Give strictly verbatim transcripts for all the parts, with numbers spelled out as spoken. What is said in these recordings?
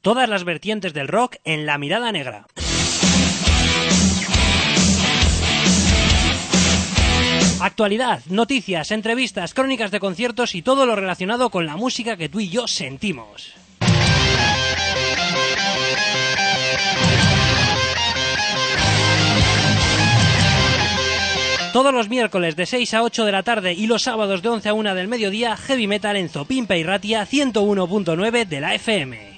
Todas las vertientes del rock en La Mirada Negra. Actualidad, noticias, entrevistas, crónicas de conciertos y todo lo relacionado con la música que tú y yo sentimos. Todos los miércoles de seis a ocho de la tarde y los sábados de once a una del mediodía, Heavy Metal en Zopimpe y Ratia ciento uno punto nueve de la F M.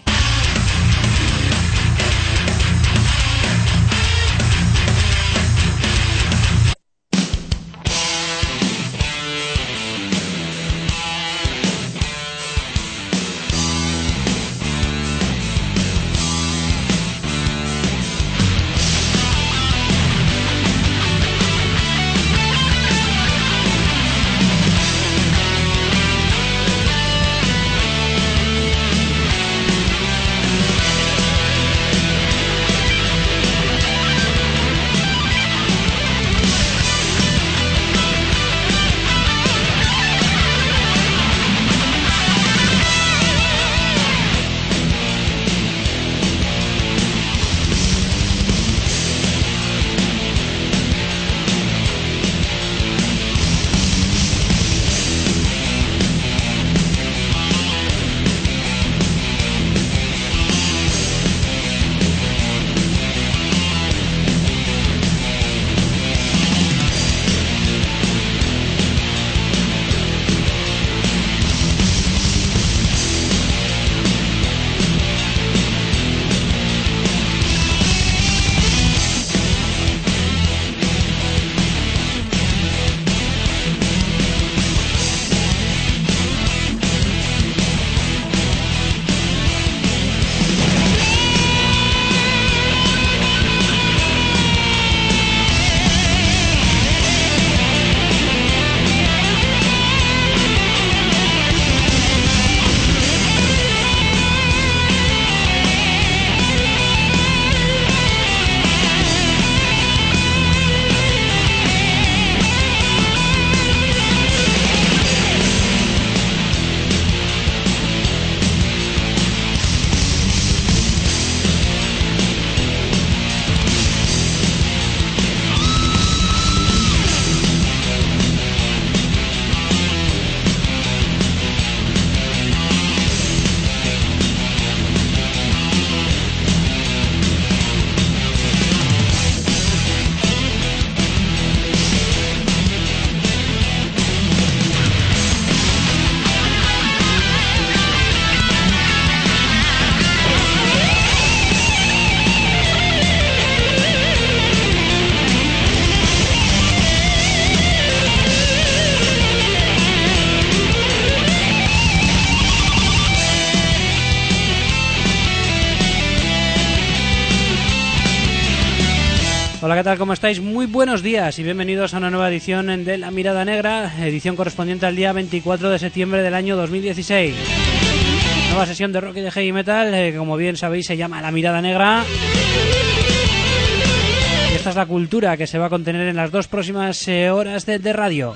Hola, ¿qué tal? ¿Cómo estáis? Muy buenos días y bienvenidos a una nueva edición de La Mirada Negra, edición correspondiente al día veinticuatro de septiembre del año dos mil dieciséis. Nueva sesión de rock y de heavy metal, eh, que como bien sabéis se llama La Mirada Negra. Y esta es la cultura que se va a contener en las dos próximas eh, horas de, de radio.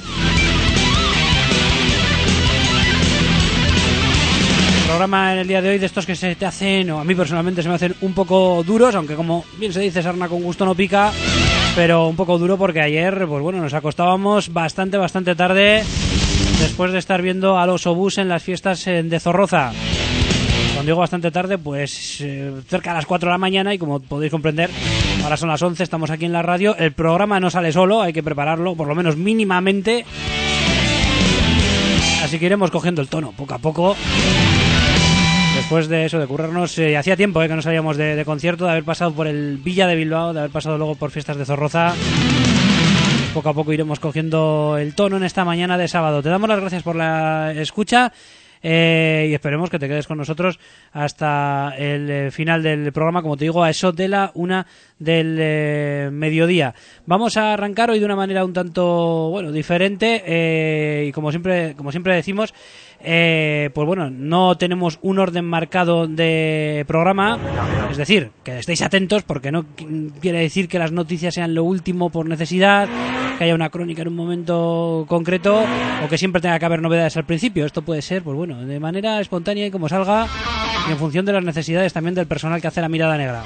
Programa en el día de hoy de estos que se te hacen, o a mí personalmente se me hacen un poco duros, aunque como bien se dice, sarna con gusto no pica, pero un poco duro porque ayer, pues bueno, nos acostábamos bastante, bastante tarde después de estar viendo a los Obús en las fiestas de Zorroza. Cuando digo bastante tarde, pues eh, cerca de las cuatro de la mañana, y como podéis comprender, ahora son las once, estamos aquí en la radio, el programa no sale solo, hay que prepararlo, por lo menos mínimamente, así que iremos cogiendo el tono poco a poco. Después de eso, de currarnos, eh, hacía tiempo eh, que no salíamos de, de concierto, de haber pasado por el Villa de Bilbao, de haber pasado luego por fiestas de Zorroza. Poco a poco iremos cogiendo el tono en esta mañana de sábado. Te damos las gracias por la escucha eh, y esperemos que te quedes con nosotros hasta el eh, final del programa, como te digo, a eso de la una del eh, mediodía. Vamos a arrancar hoy de una manera un tanto, bueno, diferente eh, y como siempre, como siempre decimos, Eh, pues bueno, no tenemos un orden marcado de programa, es decir, que estéis atentos porque no quiere decir que las noticias sean lo último por necesidad, que haya una crónica en un momento concreto o que siempre tenga que haber novedades al principio. Esto puede ser, pues bueno, de manera espontánea y como salga. y en función de las necesidades también del personal que hace la Mirada Negra.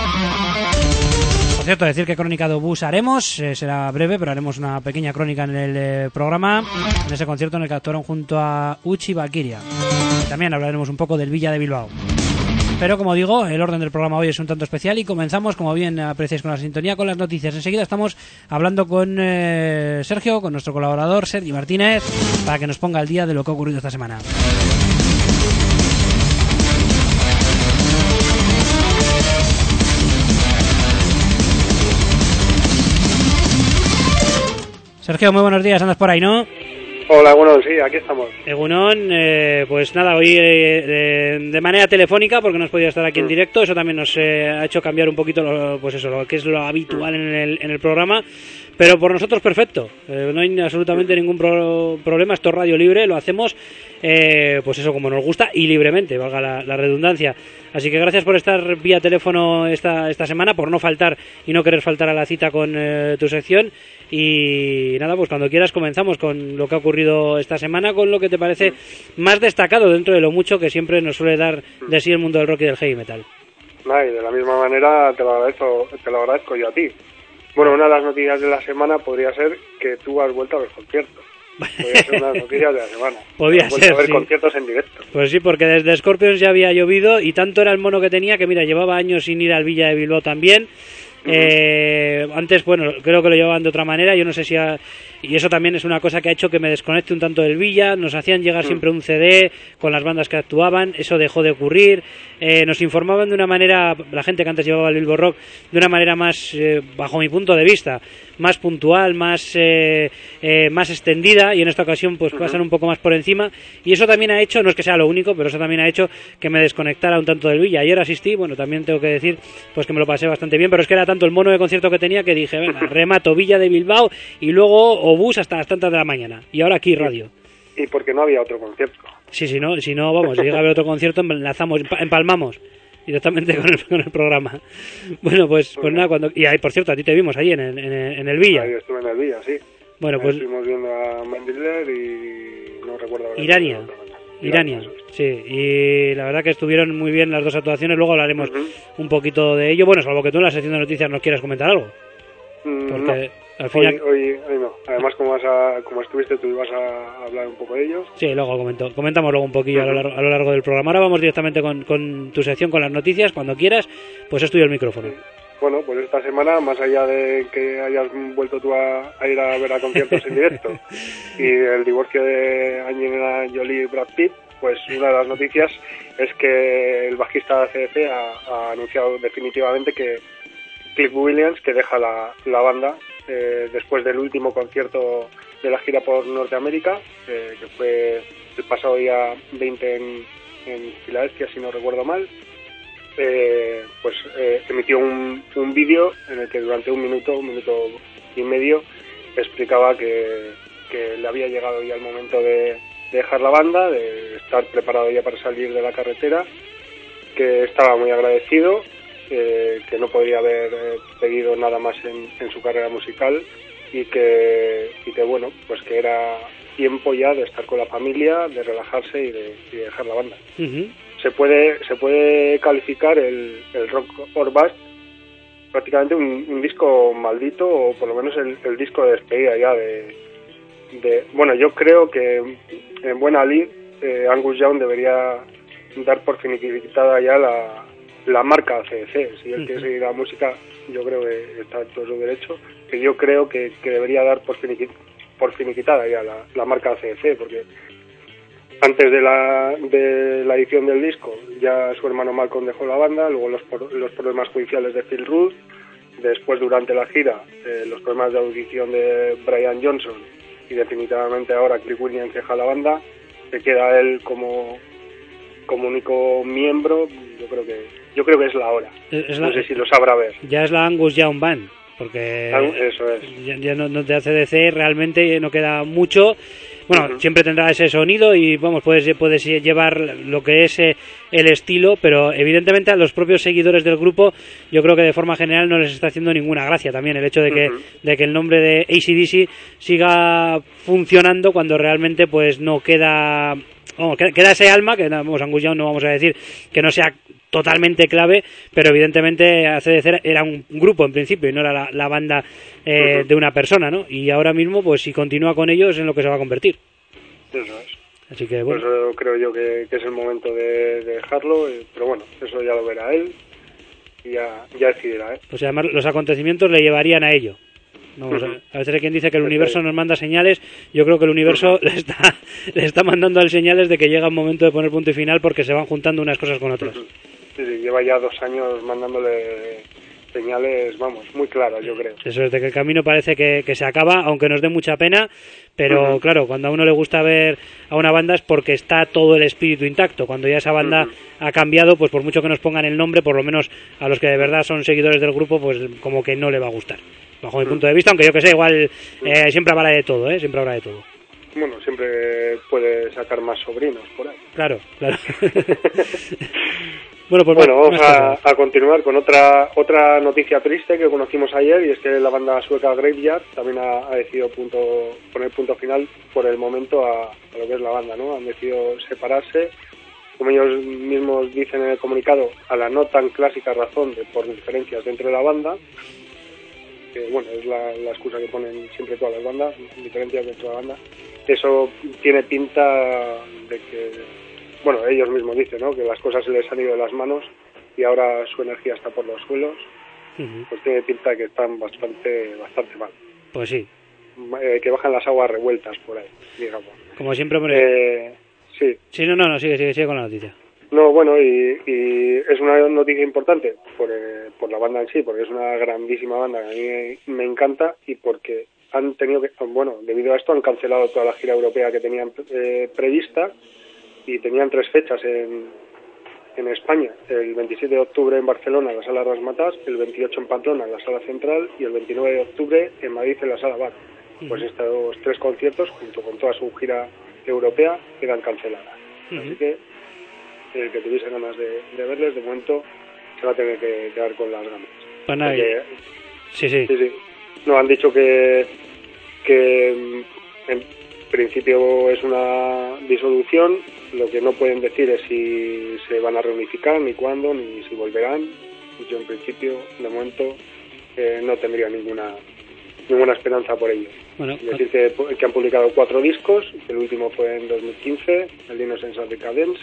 Por cierto, decir que crónica de Obús haremos, eh, será breve, pero haremos una pequeña crónica en el eh, programa, en ese concierto en el que actuaron junto a Uchi y Valkyria. También hablaremos un poco del Villa de Bilbao. Pero como digo, el orden del programa hoy es un tanto especial y comenzamos, como bien apreciáis con la sintonía, con las noticias. Enseguida estamos hablando con eh, Sergio, con nuestro colaborador Sergi Martínez, para que nos ponga al día de lo que ha ocurrido esta semana. Sergio, muy buenos días, andas por ahí, ¿no? Hola, bueno, sí, aquí estamos. Egunon, eh, pues nada, hoy eh, de, de manera telefónica, porque no has podido estar aquí mm. en directo, eso también nos eh, ha hecho cambiar un poquito, lo, pues eso, lo que es lo habitual en el, en el programa, pero por nosotros perfecto, eh, no hay absolutamente ningún pro, problema, esto es radio libre, lo hacemos, eh, pues eso, como nos gusta y libremente, valga la, la redundancia. Así que gracias por estar vía teléfono esta, esta semana, por no faltar y no querer faltar a la cita con eh, tu sección. Y nada, pues cuando quieras comenzamos con lo que ha ocurrido esta semana, con lo que te parece más destacado dentro de lo mucho que siempre nos suele dar de sí el mundo del rock y del heavy metal. Nah, y de la misma manera te lo agradezco, te lo agradezco yo a ti. Bueno, una de las noticias de la semana podría ser que tú has vuelto a ver conciertos. Podría ser una de las noticias de la semana. Podría ser, a ver sí. Conciertos en directo. Pues sí, porque desde Scorpions ya había llovido y tanto era el mono que tenía que, mira, llevaba años sin ir al Villa de Bilbao también. Uh-huh. Eh, antes, bueno, creo que lo llevaban de otra manera, yo no sé si ha, y eso también es una cosa que ha hecho que me desconecte un tanto del Villa. Nos hacían llegar uh-huh. siempre un C D con las bandas que actuaban, eso dejó de ocurrir. Eh, nos informaban de una manera, la gente que antes llevaba el Bilbo Rock, de una manera más, eh, bajo mi punto de vista, más puntual, más eh, eh, más extendida, y en esta ocasión pues uh-huh. pasan un poco más por encima, y eso también ha hecho, no es que sea lo único, pero eso también ha hecho que me desconectara un tanto del Villa. Ayer asistí, bueno, también tengo que decir pues que me lo pasé bastante bien, pero es que era tanto el mono de concierto que tenía que dije, venga, remato Villa de Bilbao y luego Obús hasta las tantas de la mañana, y ahora aquí radio. Y porque no había otro concierto. Sí, si no, si no vamos, si llega a haber otro concierto, enlazamos, empalmamos directamente con el, con el programa. Bueno, pues, pues nada, cuando y ahí, por cierto, a ti te vimos ahí en el, en el, en el Villa. Ahí estuve en el Villa, sí. Bueno, pues estuvimos viendo a Mendler y no recuerdo ahora. Irania. Irania, sí, y la verdad que estuvieron muy bien las dos actuaciones, luego hablaremos uh-huh. un poquito de ello, bueno, salvo que tú en la sección de noticias nos quieras comentar algo. Mm, porque no. al final... hoy, hoy, hoy no, además como, vas a, como estuviste tú ibas a hablar un poco de ellos. Sí, luego comento, comentamos luego un poquillo uh-huh. a, lo largo, a lo largo del programa. Ahora vamos directamente con, con tu sección, con las noticias, cuando quieras, pues es tuyo el micrófono. Sí. Bueno, pues esta semana, más allá de que hayas vuelto tú a, a ir a ver a conciertos en directo y el divorcio de Angelina Jolie y Brad Pitt, pues una de las noticias es que el bajista de A C D C ha, ha anunciado definitivamente que Cliff Williams, que deja la, la banda eh, después del último concierto de la gira por Norteamérica, eh, que fue el pasado día veinte en, en Filadelfia, si no recuerdo mal. Eh, pues eh, emitió un, un vídeo en el que durante un minuto, un minuto y medio explicaba que, que le había llegado ya el momento de, de dejar la banda, de estar preparado ya para salir de la carretera, que estaba muy agradecido, eh, que no podría haber eh, pedido nada más en, en su carrera musical y que, y que bueno, pues que era tiempo ya de estar con la familia, de relajarse y de, y de dejar la banda. Uh-huh. Se puede se puede calificar el, el Rock or Bust prácticamente un, un disco maldito, o por lo menos el, el disco de despedida ya de, de... Bueno, yo creo que en buena lid eh, Angus Young debería dar por finiquitada ya la, la marca A C D C. Si él quiere seguir la música, yo creo que está en todo su derecho, que yo creo que, que debería dar por, finiqui, por finiquitada ya la, la marca A C D C, porque antes de la, de la edición del disco ya su hermano Malcolm dejó la banda, luego los, los problemas judiciales de Phil Rudd, después durante la gira eh, los problemas de audición de Brian Johnson, y definitivamente ahora Cliff Williams deja la banda, se queda él como, como único miembro. Yo creo que yo creo que es la hora. Es la, no sé si lo sabrá ver. Ya es la Angus Young Band. porque eso es. ya, ya no, no de A C D C realmente no queda mucho. Bueno, uh-huh. siempre tendrá ese sonido y vamos, puedes, puedes llevar lo que es eh, el estilo, pero evidentemente a los propios seguidores del grupo yo creo que de forma general no les está haciendo ninguna gracia también el hecho de que, uh-huh. de que el nombre de A C D C siga funcionando cuando realmente pues no queda... Oh, queda ese alma, que vamos, Angus Young no vamos a decir que no sea totalmente clave, pero evidentemente A C D C era un grupo en principio y no era la, la banda eh, uh-huh. de una persona, ¿no? Y ahora mismo, pues si continúa con ellos, es en lo que se va a convertir. Eso es. Así que bueno. Por eso creo yo que, que es el momento de, de dejarlo, pero bueno, eso ya lo verá él y ya, ya decidirá, ¿eh? Pues además los acontecimientos le llevarían a ello. Vamos, uh-huh. a veces hay quien dice que el universo nos manda señales. Yo creo que el universo uh-huh. le está le está mandando al señales de que llega un momento de poner punto y final porque se van juntando unas cosas con otras. Uh-huh. Sí, sí, lleva ya dos años mandándole señales, vamos, muy claras, yo creo. Eso es, de que el camino parece que, que se acaba, aunque nos dé mucha pena, pero uh-huh. claro, cuando a uno le gusta ver a una banda es porque está todo el espíritu intacto. Cuando ya esa banda uh-huh. ha cambiado, pues por mucho que nos pongan el nombre, por lo menos a los que de verdad son seguidores del grupo, pues como que no le va a gustar. Bajo mi punto de vista, aunque yo que sé, igual eh, siempre habrá de todo, ¿eh? Siempre habrá de todo. Bueno, siempre puede sacar más sobrinos por ahí. Claro, claro. bueno, pues bueno, vamos a, a continuar con otra otra noticia triste que conocimos ayer, y es que la banda sueca Graveyard también ha, ha decidido punto, poner punto final por el momento a, a lo que es la banda, ¿no? Han decidido separarse, como ellos mismos dicen en el comunicado, a la no tan clásica razón de por diferencias dentro de la banda, que bueno, es la, la excusa que ponen siempre todas las bandas, diferencias dentro de la banda. Eso tiene pinta de que, bueno, ellos mismos dicen, ¿no?, que las cosas se les han ido de las manos y ahora su energía está por los suelos. Uh-huh. Pues tiene pinta de que están bastante bastante mal. Pues sí. Eh, que bajan las aguas revueltas por ahí, digamos. Como siempre, hombre. Eh, sí. Sí, no, no, no, sigue, sigue, sigue con la noticia. No, bueno, y, y es una noticia importante por, eh, por la banda en sí, porque es una grandísima banda que a mí me, me encanta, y porque han tenido que, bueno, debido a esto han cancelado toda la gira europea que tenían eh, prevista, y tenían tres fechas en, en España: el veintisiete de octubre en Barcelona en la Sala Razzmatazz, el veintiocho en Pamplona en la Sala Central y el veintinueve de octubre en Madrid en la Sala Bar. Uh-huh. Pues estos tres conciertos, junto con toda su gira europea, quedan canceladas. Uh-huh. Así que el que tuviese ganas de, de verles, de momento se va a tener que quedar con las ganas. Bueno, Porque, sí, sí. sí, sí. No, han dicho que, que en principio es una disolución. Lo que no pueden decir es si se van a reunificar, ni cuándo, ni si volverán. Yo en principio, de momento, eh, no tendría ninguna ninguna esperanza por ello. Bueno, es decir, que, que han publicado cuatro discos, el último fue en dos mil quince, el Innocence of Decadence.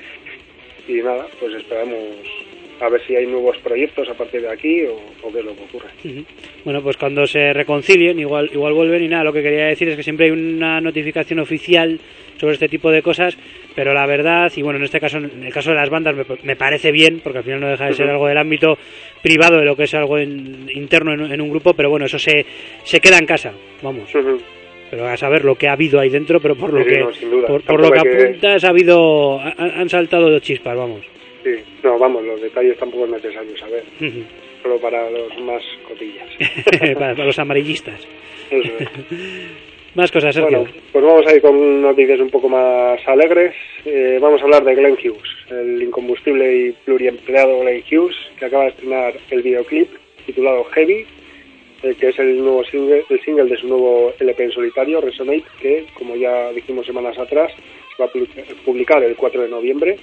Y nada, pues esperamos a ver si hay nuevos proyectos a partir de aquí o, o qué es lo que ocurre. Uh-huh. Bueno, pues cuando se reconcilien igual igual vuelven, y nada, lo que quería decir es que siempre hay una notificación oficial sobre este tipo de cosas, pero la verdad, y bueno, en este caso, en el caso de las bandas me, me parece bien, porque al final no deja de ser uh-huh. algo del ámbito privado de lo que es algo en, interno en, en un grupo, pero bueno, eso se, se queda en casa, vamos. Uh-huh. Pero a saber lo que ha habido ahí dentro, pero por lo sí, que no, sin duda. por, por lo que apuntas que... ha habido han, han saltado chispas, vamos. Sí, no, vamos, los detalles tampoco es necesario saber. Uh-huh. Solo para los más cotillas. para, para los amarillistas. Eso es. Más cosas, Sergio. Bueno, pues vamos a ir con noticias un poco más alegres. Eh, vamos a hablar de Glenn Hughes, el incombustible y pluriempleado Glenn Hughes, que acaba de estrenar el videoclip titulado Heavy, eh, que es el nuevo single, el single de su nuevo L P en solitario, Resonate, que, como ya dijimos semanas atrás, se va a publicar el cuatro de noviembre.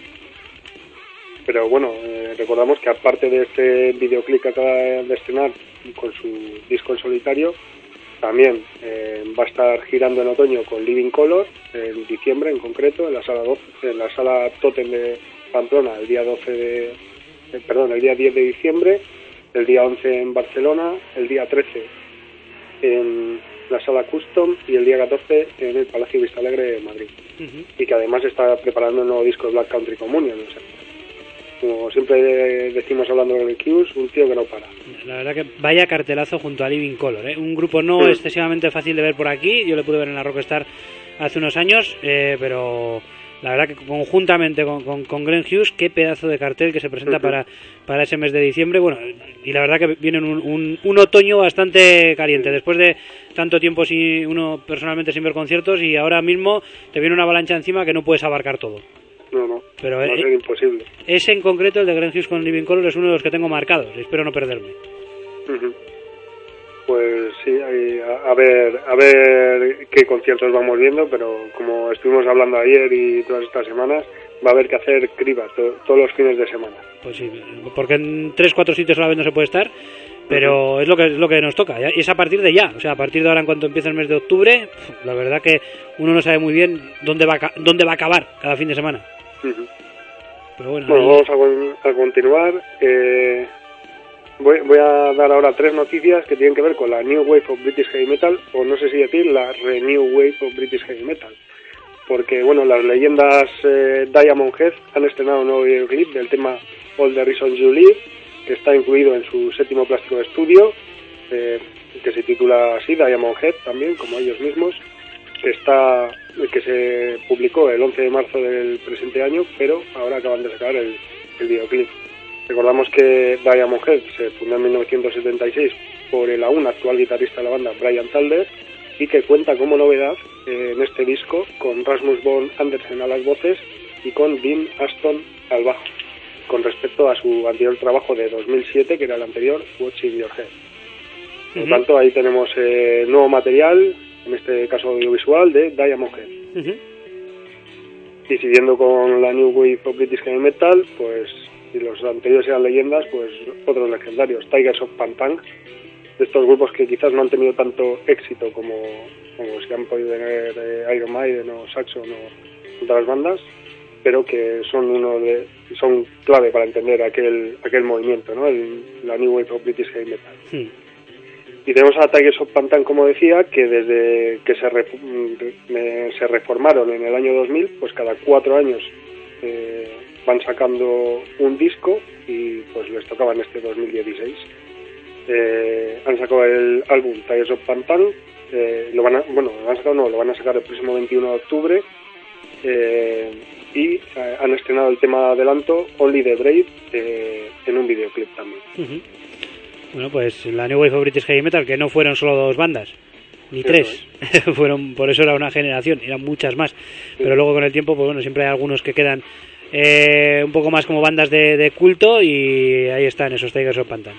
Pero bueno, eh, recordamos que aparte de este videoclip que acaba de estrenar con su disco en solitario, también eh, va a estar girando en otoño con Living Color, en diciembre en concreto, en la sala doce, en la sala Totem de Pamplona, el día doce de, eh, perdón, el día diez de diciembre, el día once en Barcelona, el día trece en la sala Custom y el día catorce en el Palacio Vistalegre de Madrid. Uh-huh. Y que además está preparando un nuevo disco de Black Country Communion, o sea, como siempre decimos hablando de Hughes, un tío que no para. La verdad que vaya cartelazo junto a Living Color, ¿eh? Un grupo no sí. excesivamente fácil de ver por aquí. Yo le pude ver en la Rockstar hace unos años, eh, pero la verdad que conjuntamente con, con, con Glenn Hughes, qué pedazo de cartel que se presenta uh-huh. para, para ese mes de diciembre. Bueno, y la verdad que viene un, un, un otoño bastante caliente, después de tanto tiempo sin uno personalmente sin ver conciertos, y ahora mismo te viene una avalancha encima que no puedes abarcar todo. No, no, pero va a ser imposible. Ese en concreto, el de Glenn Hughes con Living Colour, es uno de los que tengo marcados, espero no perderme. Uh-huh. Pues sí, hay, a, a ver a ver qué conciertos vamos viendo, pero como estuvimos hablando ayer y todas estas semanas, va a haber que hacer criba to, todos los fines de semana. Pues sí, porque en tres, cuatro sitios a la vez no se puede estar, pero uh-huh. es lo que es lo que nos toca, y es a partir de ya, o sea, a partir de ahora en cuanto empiece el mes de octubre, la verdad que uno no sabe muy bien dónde va a, dónde va a acabar cada fin de semana. Uh-huh. Pero bueno, bueno ahí... vamos a, a continuar. Eh... Voy, voy a dar ahora tres noticias que tienen que ver con la New Wave of British Heavy Metal, o no sé si decir la Renew Wave of British Heavy Metal, porque bueno, las leyendas eh, Diamond Head han estrenado un nuevo videoclip del tema All the Reasons You Live, que está incluido en su séptimo plástico de estudio, eh, que se titula así, Diamond Head también, como ellos mismos, que está que se publicó el once de marzo del presente año, pero ahora acaban de sacar el, el videoclip. Recordamos que Diamond Head se fundó en mil novecientos setenta y seis por el aún actual guitarrista de la banda, Brian Talder, y que cuenta como novedad eh, en este disco con Rasmus Von Andersen a las voces y con Dean Aston al bajo, con respecto a su anterior trabajo de dos mil siete, que era el anterior, Watching Your Head. Por lo uh-huh. tanto, ahí tenemos eh, nuevo material, en este caso audiovisual, de Diamond Head. Uh-huh. Y siguiendo con la New Wave of British Heavy Metal, pues... si los anteriores eran leyendas, pues otros legendarios, Tigers of Pantang, de estos grupos que quizás no han tenido tanto éxito como, como si han podido tener eh, Iron Maiden o Saxon o otras bandas, pero que son uno de son clave para entender aquel aquel movimiento, ¿no? El, la New Wave of British Heavy Metal. Sí. Y tenemos a Tigers of Pantang, como decía, que desde que se, re, se reformaron en el año dos mil, pues cada cuatro años eh, van sacando un disco, y pues les tocaba en este dos mil dieciséis. Eh, han sacado el álbum Tigers of Pantang, eh, lo van a, bueno, lo han sacado, no, lo van a sacar el próximo veintiuno de octubre, eh, y eh, han estrenado el tema adelanto Only the Brave eh, en un videoclip también. Uh-huh. Bueno, pues la New Wave of British Heavy Metal, que no fueron solo dos bandas, ni eso tres, es. fueron, por eso era una generación, eran muchas más, sí. Pero luego con el tiempo, pues bueno, siempre hay algunos que quedan Eh, un poco más como bandas de, de culto, y ahí están esos Tigers of Pantang.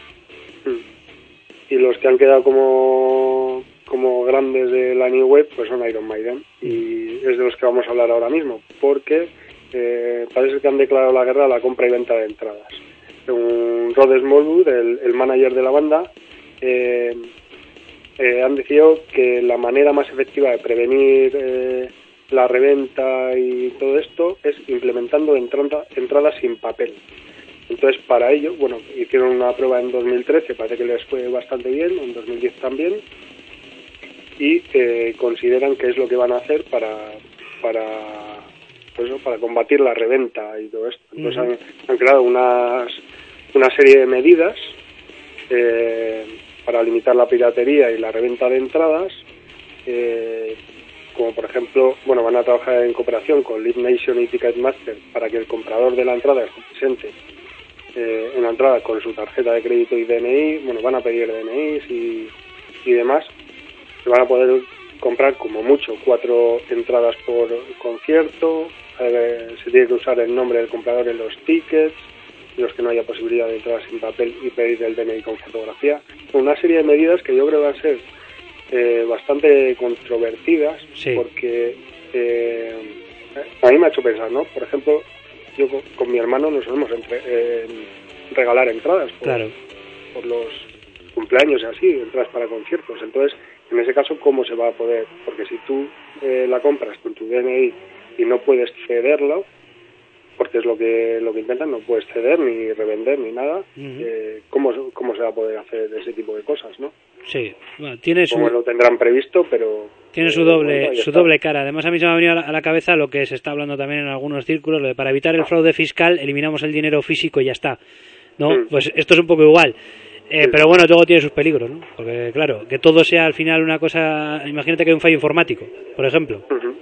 Y los que han quedado como como grandes de la New Wave, pues son Iron Maiden, y es de los que vamos a hablar ahora mismo, porque eh, parece que han declarado la guerra a la compra y venta de entradas. Según Rod Smallwood, el, el manager de la banda, eh, eh, han decidido que la manera más efectiva de prevenir eh, la reventa y todo esto es implementando entrada, entradas sin papel. Entonces, para ello, bueno, hicieron una prueba en dos mil trece, parece que les fue bastante bien, en dos mil diez también, y eh, consideran que es lo que van a hacer para para pues, para combatir la reventa y todo esto. Entonces, uh-huh. han, han creado unas una serie de medidas eh, para limitar la piratería y la reventa de entradas, eh, como por ejemplo, bueno, van a trabajar en cooperación con Live Nation y Ticketmaster para que el comprador de la entrada esté presente eh, en la entrada con su tarjeta de crédito y D N I. Bueno, van a pedir D N Is y, y demás. Se van a poder comprar como mucho cuatro entradas por concierto. Eh, se tiene que usar el nombre del comprador en los tickets, los que no haya posibilidad de entrar sin papel y pedir el D N I con fotografía. Una serie de medidas que yo creo que van a ser Eh, bastante controvertidas, sí. Porque eh, a mí me ha hecho pensar, ¿no? Por ejemplo, yo con, con mi hermano nos solemos entre, eh, regalar entradas por, claro. por los cumpleaños y así, entradas para conciertos. Entonces, en ese caso, ¿cómo se va a poder? Porque si tú eh, la compras con tu D N I y no puedes cederlo, porque es lo que lo que intentan, no puedes ceder ni revender ni nada, uh-huh. eh, ¿cómo, ¿cómo se va a poder hacer ese tipo de cosas, no? Sí, bueno, tiene su... Como lo tendrán previsto, pero... Tiene su doble bueno, su doble cara. Además, a mí se me ha venido a la cabeza lo que se está hablando también en algunos círculos, lo de para evitar el fraude fiscal, eliminamos el dinero físico y ya está, ¿no? Mm. Pues esto es un poco igual. Eh, sí. Pero bueno, todo tiene sus peligros, ¿no? Porque claro, que todo sea al final una cosa... Imagínate que hay un fallo informático, por ejemplo. Uh-huh.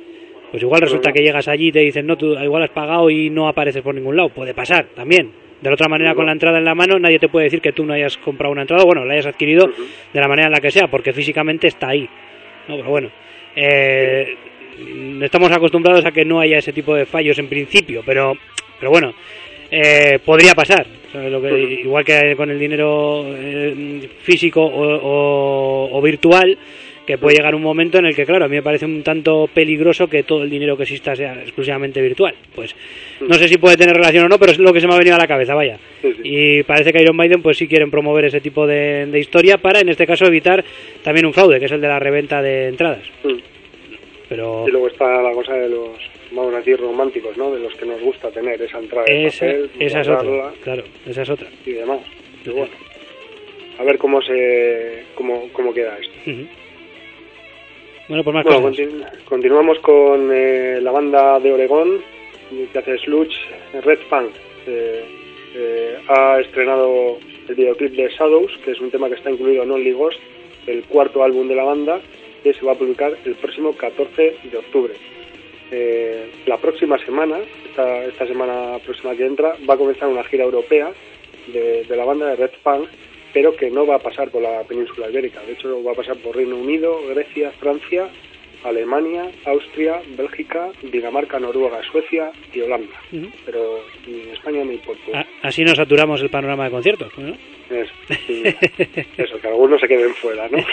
Pues igual resulta que llegas allí y te dicen, no, tú igual has pagado y no apareces por ningún lado. Puede pasar también. De la otra manera, con la entrada en la mano, nadie te puede decir que tú no hayas comprado una entrada, bueno, la hayas adquirido de la manera en la que sea, porque físicamente está ahí. No, pero bueno, eh, estamos acostumbrados a que no haya ese tipo de fallos en principio, pero, pero bueno, eh, podría pasar. ¿Sabes lo que, igual que con el dinero eh, físico o, o, o virtual, que puede llegar un momento en el que, claro, a mí me parece un tanto peligroso que todo el dinero que exista sea exclusivamente virtual. Pues no sé si puede tener relación o no, pero es lo que se me ha venido a la cabeza, vaya. Sí, sí. Y parece que Iron Maiden pues sí quieren promover ese tipo de, de historia para, en este caso, evitar también un fraude, que es el de la reventa de entradas. Sí. Pero... Y luego está la cosa de los, vamos a decir, románticos, ¿no? De los que nos gusta tener esa entrada de esa, papel, esa es otra, claro, esa es otra. Y demás. Y bueno, a ver cómo se cómo, cómo queda esto. Uh-huh. Bueno, pues más bueno, cosas. Continu- continuamos con eh, la banda de Oregón que hace sludge, Red Fang. Eh, eh, ha estrenado el videoclip de Shadows, que es un tema que está incluido en Only Ghost, el cuarto álbum de la banda, que se va a publicar el próximo catorce de octubre. Eh, la próxima semana, esta, esta semana próxima que entra, va a comenzar una gira europea de, de la banda de Red Fang, pero que no va a pasar por la península ibérica. De hecho, va a pasar por Reino Unido, Grecia, Francia, Alemania, Austria, Bélgica, Dinamarca, Noruega, Suecia y Holanda. Uh-huh. Pero ni España ni Portugal. Así nos saturamos el panorama de conciertos, ¿no? Eso, sí, eso, que algunos se queden fuera, ¿no?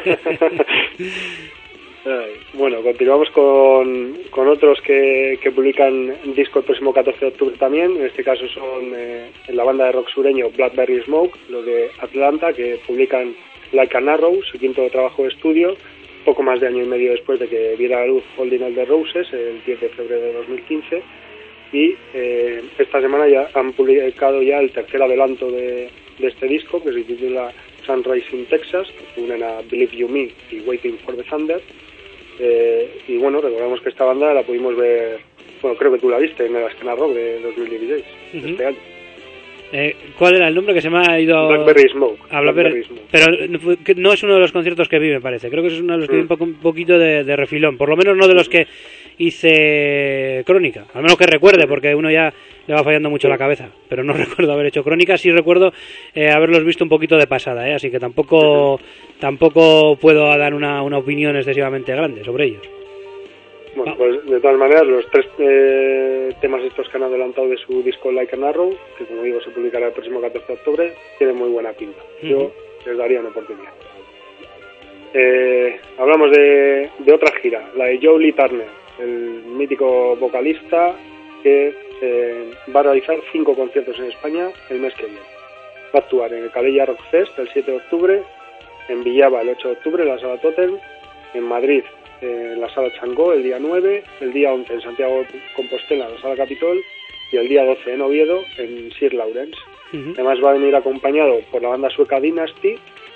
Ay, bueno, continuamos con, con otros que, que publican disco el próximo catorce de octubre también. En este caso son eh, la banda de rock sureño Blackberry Smoke, los de Atlanta, que publican Like an Arrow, su quinto trabajo de estudio, poco más de año y medio después de que viera la luz Holding All the Roses, el diez de febrero de dos mil quince. Y eh, esta semana ya han publicado ya el tercer adelanto de, de este disco, que se titula Sunrise in Texas, que unen a Believe You Me y Waiting for the Thunder. Eh, y bueno, recordamos que esta banda la pudimos ver, bueno, creo que tú la viste en la Escena Rock de dos mil dieciséis, uh-huh. este año. Eh, ¿Cuál era el nombre que se me ha ido a... Blackberry Smoke. A Blackberry, Blackberry Smoke. Pero no es uno de los conciertos que vi, me parece. Creo que es uno de los que vi un, poco, un poquito de, de refilón. Por lo menos no de los que hice Crónica. Al menos que recuerde, porque uno ya le va fallando mucho la cabeza. Pero no recuerdo haber hecho Crónica. Sí recuerdo eh, haberlos visto un poquito de pasada, ¿eh? Así que tampoco tampoco puedo dar una, una opinión excesivamente grande sobre ellos. Bueno, pues de todas maneras, los tres eh, temas estos que han adelantado de su disco Like an Arrow, que como digo se publicará el próximo catorce de octubre, tienen muy buena pinta. Yo uh-huh. les daría una oportunidad. Eh, hablamos de, de otra gira, la de Joe Lee Turner, el mítico vocalista que eh, va a realizar cinco conciertos en España el mes que viene. Va a actuar en el Calella Rock Fest el siete de octubre, en Villava el ocho de octubre en la Sala Totem, en Madrid en la Sala Changó el día nueve, el día once en Santiago de Compostela en la Sala Capitol y el día doce en Oviedo en Sir Lawrence. Uh-huh. Además va a venir acompañado por la banda sueca Dynasty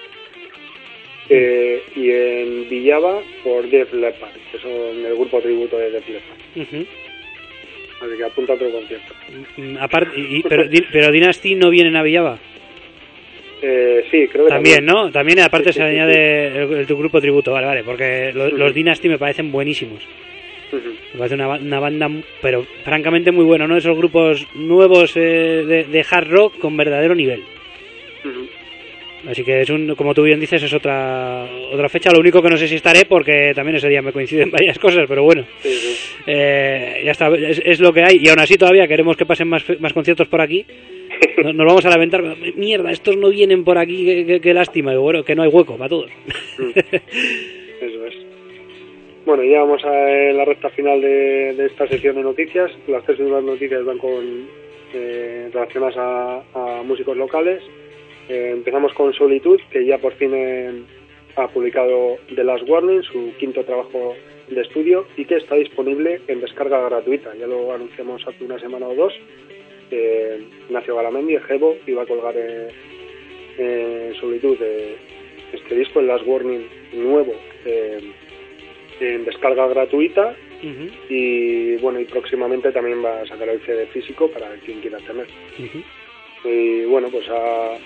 eh, y en Villava por Def Leppard, que son el grupo tributo de Def Leppard. Uh-huh. Así que apunta a otro concierto. Uh, aparte, y, pero, pero Dynasty no vienen a Villava. Eh, sí, creo que también, también. ¿no? También aparte sí, se sí, añade sí. El, el, tu grupo tributo, vale, vale, porque lo, uh-huh. los Dynasty me parecen buenísimos. Uh-huh. Me parece una, una banda, pero francamente muy buena, ¿no? Esos grupos nuevos eh, de, de hard rock con verdadero nivel. Uh-huh. Así que es un, como tú bien dices, es otra otra fecha. Lo único que no sé si estaré porque también ese día me coinciden varias cosas, pero bueno, sí, sí. Eh, ya está, es, es lo que hay y aún así todavía queremos que pasen más, más conciertos por aquí. Nos vamos a lamentar, mierda, estos no vienen por aquí, qué, qué, qué lástima, y bueno, que no hay hueco para todos. Eso es. Bueno, ya vamos a la recta final de, de esta sección de noticias. Las tres últimas noticias van con eh, relacionadas a, a músicos locales. Eh, empezamos con Solitud, que ya por fin eh, ha publicado The Last Warning, su quinto trabajo de estudio, y que está disponible en descarga gratuita. Ya lo anunciamos hace una semana o dos. Eh, Ignacio Garamendi, el Jebo, iba a colgar eh, eh, Solitud de este disco, el Last Warning nuevo, eh, en descarga gratuita. Uh-huh. Y bueno, y próximamente también va a sacar el C D físico para quien quiera tener. Uh-huh. Y bueno, pues ha,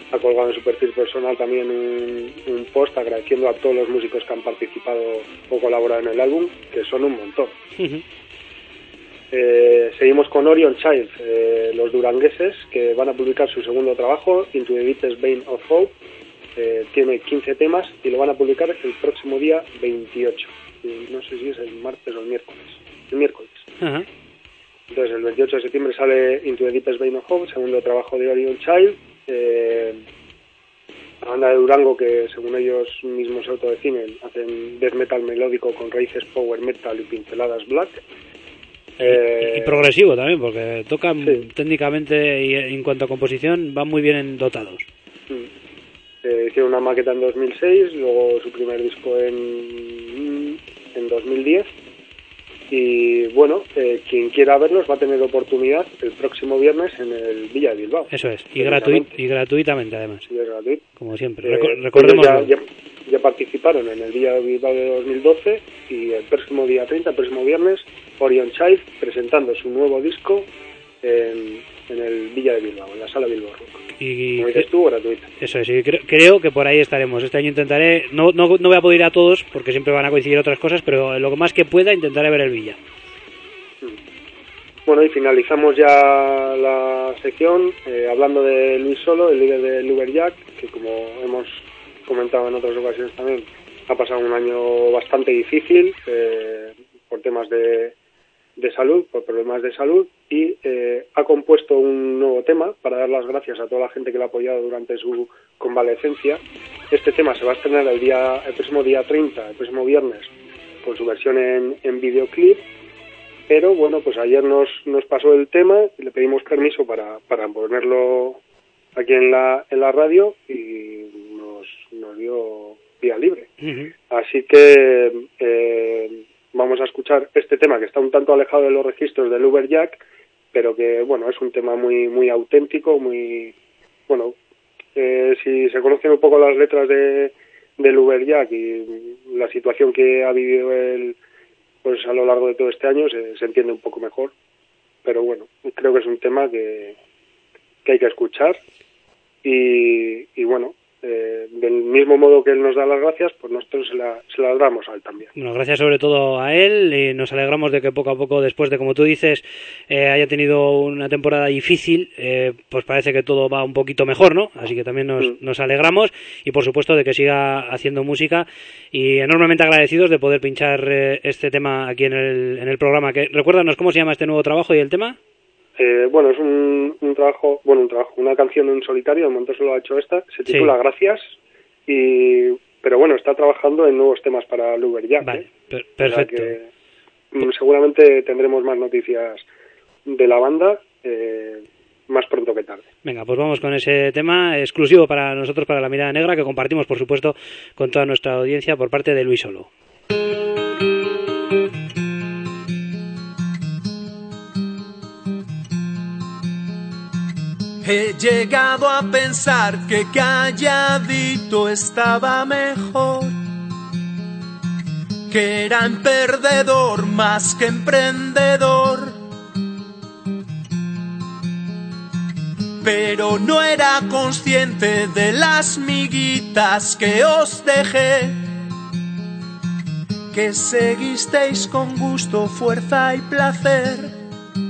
ha colgado en su perfil personal también un, un post agradeciendo a todos los músicos que han participado o colaborado en el álbum, que son un montón. Uh-huh. Eh, seguimos con Orion Child, eh, los durangueses, que van a publicar su segundo trabajo, Into the Deepest Vein of Hope. Eh, tiene quince temas y lo van a publicar el próximo día veintiocho. Y no sé si es el martes o el miércoles. El miércoles. Uh-huh. Entonces, el veintiocho de septiembre sale Into the Deepest Vein of Hope, segundo trabajo de Orion Child. Eh, la banda de Durango, que según ellos mismos se autodefinen, hacen death metal melódico con raíces power metal y pinceladas black. Eh, y, y progresivo también, porque tocan sí. técnicamente y en cuanto a composición van muy bien dotados. Eh, hicieron una maqueta en dos mil seis, luego su primer disco en, en dos mil diez. Y bueno, eh, quien quiera verlos va a tener oportunidad el próximo viernes en el Villa de Bilbao. Eso es, y, gratuit, y gratuitamente además. Sí, es gratuito. Como siempre, eh, Recor- recordemos. Ya, ya, ya participaron en el Villa de Bilbao de dos mil doce y el próximo día treinta, el próximo viernes, Orion Child presentando su nuevo disco en, en el Villa de Bilbao, en la Sala Bilbao Rock. Y como dices tú, gratuito. Eso es, y creo, creo que por ahí estaremos. Este año intentaré, no, no, no voy a poder ir a todos porque siempre van a coincidir otras cosas, pero lo más que pueda intentaré ver el Villa. Bueno, y finalizamos ya la sección eh, hablando de Luis Solo, el líder de Luberjack, que como hemos comentado en otras ocasiones también, ha pasado un año bastante difícil eh, por temas de, de salud, por problemas de salud, y eh, ha compuesto un nuevo tema para dar las gracias a toda la gente que le ha apoyado durante su convalecencia. Este tema se va a estrenar el, día, el próximo día treinta, el próximo viernes, con su versión en, en videoclip. Pero bueno, pues ayer nos nos pasó el tema y le pedimos permiso para, para ponerlo aquí en la en la radio y nos, nos dio vía libre. Uh-huh. Así que eh, vamos a escuchar este tema que está un tanto alejado de los registros del Luberjack, pero que bueno, es un tema muy muy auténtico, muy bueno. Eh, si se conocen un poco las letras de del Luberjack y la situación que ha vivido el pues a lo largo de todo este año se, se entiende un poco mejor, pero bueno, creo que es un tema que, que hay que escuchar y, y bueno, eh, del mismo modo que él nos da las gracias, pues nosotros se, la, se las damos a él también. Bueno, gracias sobre todo a él y nos alegramos de que poco a poco, después de, como tú dices, eh, haya tenido una temporada difícil, eh, pues parece que todo va un poquito mejor, ¿no? Así que también nos, mm. nos alegramos y por supuesto de que siga haciendo música y enormemente agradecidos de poder pinchar eh, este tema aquí en el, en el programa. Que, recuérdanos cómo se llama este nuevo trabajo y el tema. Eh, bueno, es un, un trabajo, bueno, un trabajo, una canción en solitario, de momento solo ha hecho esta, se titula sí. Gracias, y pero bueno, está trabajando en nuevos temas para Luberjack. Vale, ¿eh? per- perfecto. O sea que, mm, seguramente tendremos más noticias de la banda eh, más pronto que tarde. Venga, pues vamos con ese tema exclusivo para nosotros, para La Mirada Negra, que compartimos, por supuesto, con toda nuestra audiencia por parte de Luis Solo. He llegado a pensar que calladito estaba mejor, que era un perdedor más que emprendedor, pero no era consciente de las miguitas que os dejé, que seguisteis con gusto, fuerza y placer.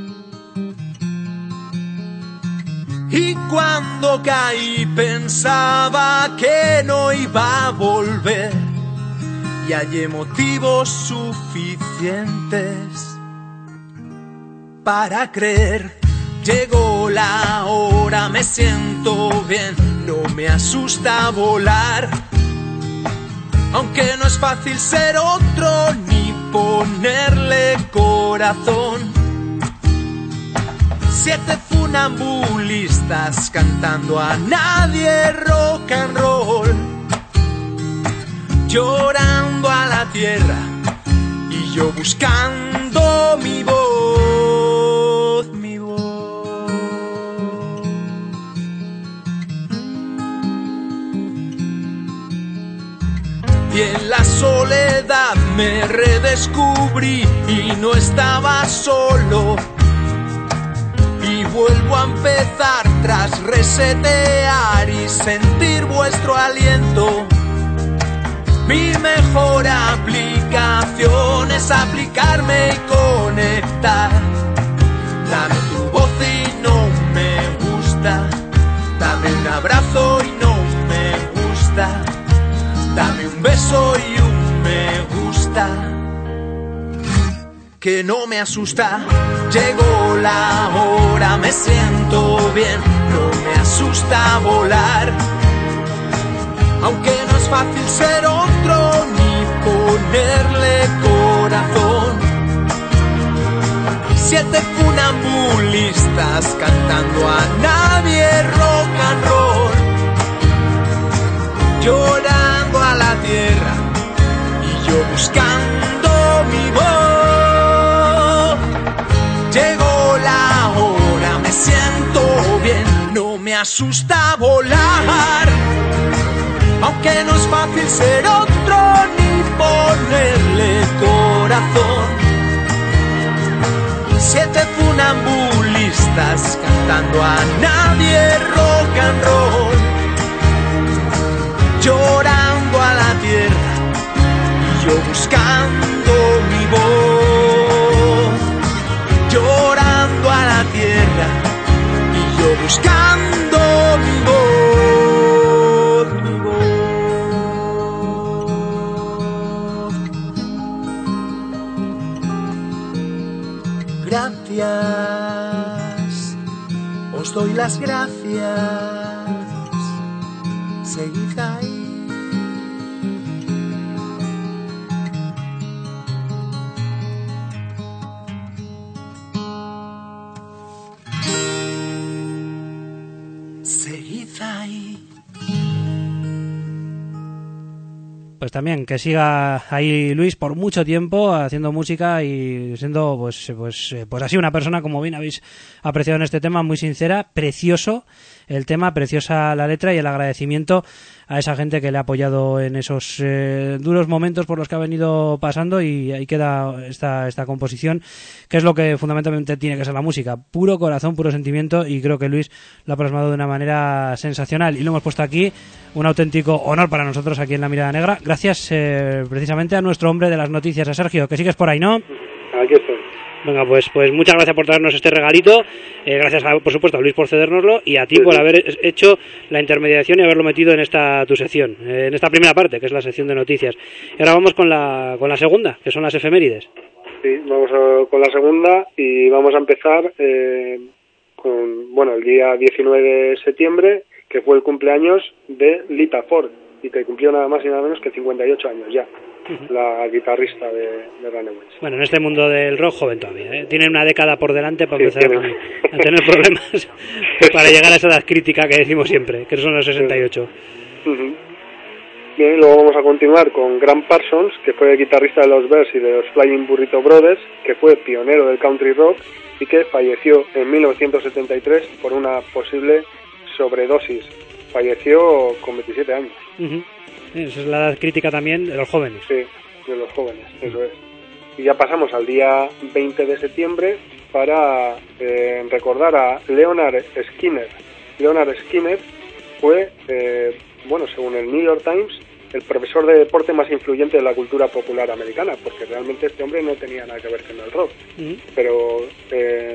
Y cuando caí pensaba que no iba a volver, y hallé motivos suficientes para creer. Llegó la hora, me siento bien, no me asusta volar, aunque no es fácil ser otro ni ponerle corazón. Siete funambulistas cantando a nadie rock and roll, llorando a la tierra y yo buscando mi voz, mi voz. Y en la soledad me redescubrí y no estaba solo. vuelvo a empezar tras resetear y sentir vuestro aliento. Mi mejor aplicación es aplicarme y conectar. Dame tu voz y no me gusta. Dame un abrazo y no me gusta. Dame un beso y un me gusta. Que no me asusta. Llegó la hora, me siento bien. No me asusta volar. Aunque no es fácil ser otro ni ponerle corazón. Siete funambulistas cantando a nadie rock and roll, llorando a la tierra y yo buscando mi voz. Llegó la hora, me siento bien, no me asusta volar. Aunque no es fácil ser otro ni ponerle corazón. Siete funambulistas cantando a nadie rock and roll, llorando a la tierra y yo buscando mi voz. Llorando a la tierra y yo buscando mi voz, mi voz. Gracias, os doy las gracias, seguid ahí. Seguid ahí. Pues también que siga ahí Luis por mucho tiempo haciendo música y siendo pues pues pues así una persona, como bien habéis apreciado en este tema, muy sincera, precioso el tema, preciosa la letra y el agradecimiento a esa gente que le ha apoyado en esos eh, duros momentos por los que ha venido pasando, y ahí queda esta esta composición, que es lo que fundamentalmente tiene que ser la música, puro corazón, puro sentimiento, y creo que Luis lo ha plasmado de una manera sensacional y lo hemos puesto aquí, un auténtico honor para nosotros aquí en La Mirada Negra, gracias eh, precisamente a nuestro hombre de las noticias, a Sergio, que sigues por ahí, ¿no? Aquí estoy. Venga, pues pues muchas gracias por traernos este regalito, eh, gracias a, por supuesto a Luis por cedérnoslo y a ti sí, por sí. haber hecho la intermediación y haberlo metido en esta tu sección, eh, en esta primera parte, que es la sección de noticias. Y ahora vamos con la con la segunda, que son las efemérides. Sí, vamos a, con la segunda y vamos a empezar eh, con, bueno, el día diecinueve de septiembre, que fue el cumpleaños de Lita Ford, y que cumplió nada más y nada menos que cincuenta y ocho años ya. Uh-huh. La guitarrista de, de Runaways. Bueno, en este mundo del rock, joven todavía, ¿eh? Tiene una década por delante para sí, empezar tiene... a tener problemas para llegar a esa edad crítica que decimos siempre, que son los sesenta y ocho. Uh-huh. Bien, luego vamos a continuar con Graham Parsons, que fue guitarrista de los Bears y de los Flying Burrito Brothers, que fue pionero del country rock y que falleció en mil novecientos setenta y tres por una posible sobredosis. Falleció con veintisiete años. Uh-huh. Esa es la edad crítica también de los jóvenes. Sí, de los jóvenes, eso es. Y ya pasamos al día veinte de septiembre para eh, recordar a Leonard Skinner. Leonard Skinner fue, eh, bueno, según el New York Times, el profesor de deporte más influyente de la cultura popular americana, porque realmente este hombre no tenía nada que ver con el rock. Uh-huh. Pero eh,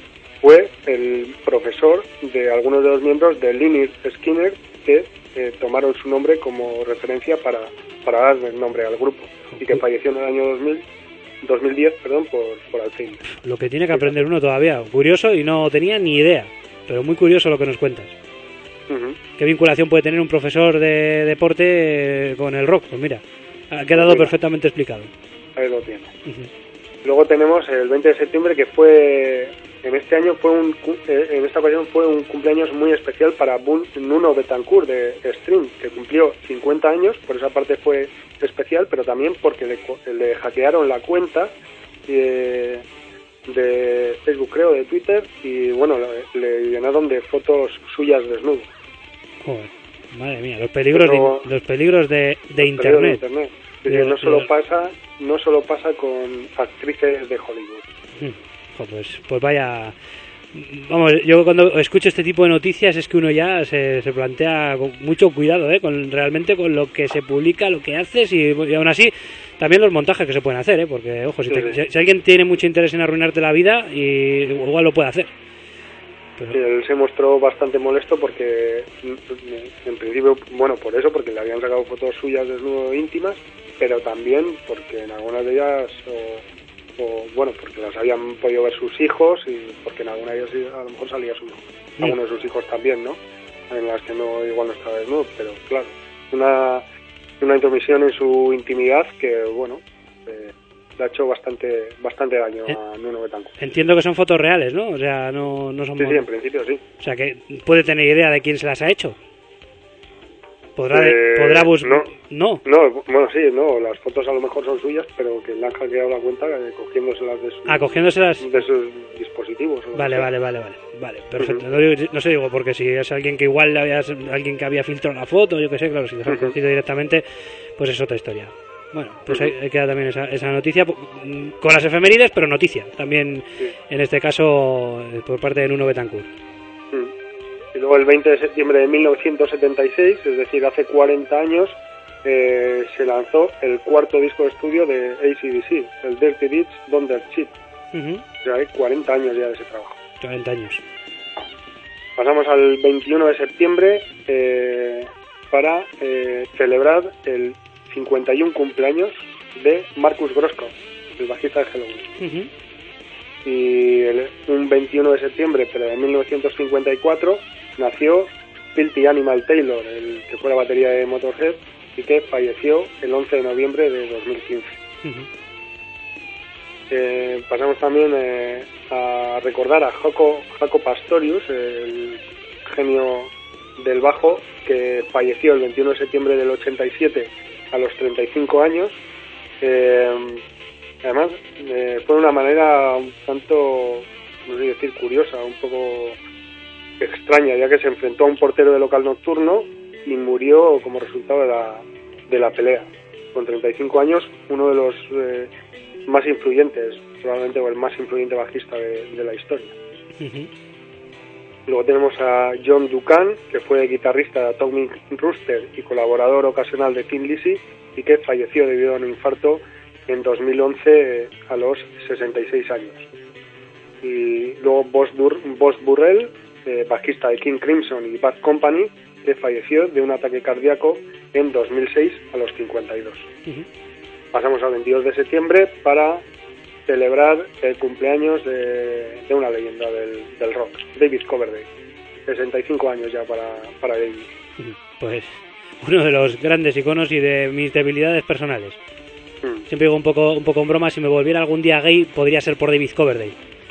fue el profesor de algunos de los miembros de Lynyrd Skynyrd, que Eh, tomaron su nombre como referencia para, para darle el nombre al grupo, y que falleció en el año dos mil, dos mil diez perdón, por, por Alzheimer. Lo que tiene que aprender uno todavía, curioso, y no tenía ni idea, pero muy curioso lo que nos cuentas. Uh-huh. ¿Qué vinculación puede tener un profesor de deporte eh, con el rock? Pues mira, ha quedado mira, perfectamente explicado. Ahí lo tiene. Uh-huh. Luego tenemos el veinte de septiembre, que fue, en este año fue un, en esta ocasión fue un cumpleaños muy especial para Nuno Betancourt de Stream, que cumplió cincuenta años, por esa parte fue especial, pero también porque le, le hackearon la cuenta de, de Facebook, creo, de Twitter, y bueno, le, le llenaron de fotos suyas desnudo. Joder, madre mía, los peligros, pero, de, los peligros de, de Internet. De internet. Sí, de, no solo de... pasa no solo pasa con actrices de Hollywood. Hmm. Pues, pues vaya Vamos, yo cuando escucho este tipo de noticias es que uno ya se, se plantea con mucho cuidado, ¿eh? Con, realmente con lo que se publica, lo que haces y, y aún así también los montajes que se pueden hacer, ¿eh? Porque, ojo, si, te, si, si alguien tiene mucho interés en arruinarte la vida, y igual lo puede hacer. Pero... Sí, él se mostró bastante molesto porque, en principio, bueno, por eso, porque le habían sacado fotos suyas desnudo íntimas, pero también porque en algunas de ellas... O, o bueno, porque las habían podido ver sus hijos y porque en alguna de ellas a lo mejor salía su hijo, sí. Algunos de sus hijos también, ¿no? En las que no igual no estaba desnudo, pero claro, una una intromisión en su intimidad que, bueno, eh, le ha hecho bastante bastante daño eh, a Nuno Betancourt. Entiendo que son fotos reales, ¿no? O sea, no, no son... Sí, sí, en principio sí. O sea, que puede tener idea de quién se las ha hecho. ¿Podrá, eh, podrá bus... no, no, no, bueno, sí, no, las fotos a lo mejor son suyas, pero que le han hackeado la cuenta eh, cogiéndoselas de, su, ah, cogiéndoselas de sus dispositivos. Vale, vale, vale, vale, vale, perfecto. Uh-huh. No, no sé, digo, porque si es alguien que igual había, alguien que había filtrado la foto, yo qué sé, claro, si les han uh-huh. cogido directamente, pues es otra historia. Bueno, pues uh-huh. ahí, ahí queda también esa, esa noticia, con las efemérides, pero noticia, también sí. En este caso por parte de Nuno Betancourt. Uh-huh. Y luego el veinte de septiembre de mil novecientos setenta y seis, es decir, hace cuarenta años, eh, se lanzó el cuarto disco de estudio de A C D C, el Dirty Deeds Don't Dirt Cheap. Uh-huh. O sea, hay cuarenta años ya de ese trabajo. cuarenta años. Pasamos al veintiuno de septiembre eh, para eh, celebrar el cincuenta y uno cumpleaños de Marcus Grosko, el bajista de Helloween. Uh-huh. Y el, un veintiuno de septiembre, pero de mil novecientos cincuenta y cuatro, nació Filthy Animal Taylor, el que fue la batería de Motorhead y que falleció el once de noviembre de dos mil quince. Uh-huh. Eh, pasamos también eh, a recordar a Jaco, Jaco Pastorius, el genio del bajo, que falleció el veintiuno de septiembre del ochenta y siete a los treinta y cinco años. Eh, además, eh, fue de una manera un tanto, no sé decir, curiosa, un poco extraña, ya que se enfrentó a un portero de local nocturno y murió como resultado de la, de la pelea. Con treinta y cinco años, uno de los eh, más influyentes, probablemente, o el más influyente bajista de, de la historia. Uh-huh. Luego tenemos a John Duncan, que fue guitarrista de Atomic Rooster y colaborador ocasional de Thin Lizzy, y que falleció debido a un infarto en dos mil once a los sesenta y seis años. Y luego Boss, Dur- Boss Burrell, eh, bajista de King Crimson y Bad Company, que falleció de un ataque cardíaco en dos mil seis a los cincuenta y dos. Uh-huh. Pasamos al veintidós de septiembre para celebrar el cumpleaños de, de una leyenda del, del rock, David Coverdale. sesenta y cinco años ya para, para David. Pues uno de los grandes iconos y de mis debilidades personales. Mm. Siempre digo un poco, un poco en broma, si me volviera algún día gay podría ser por David Coverdale.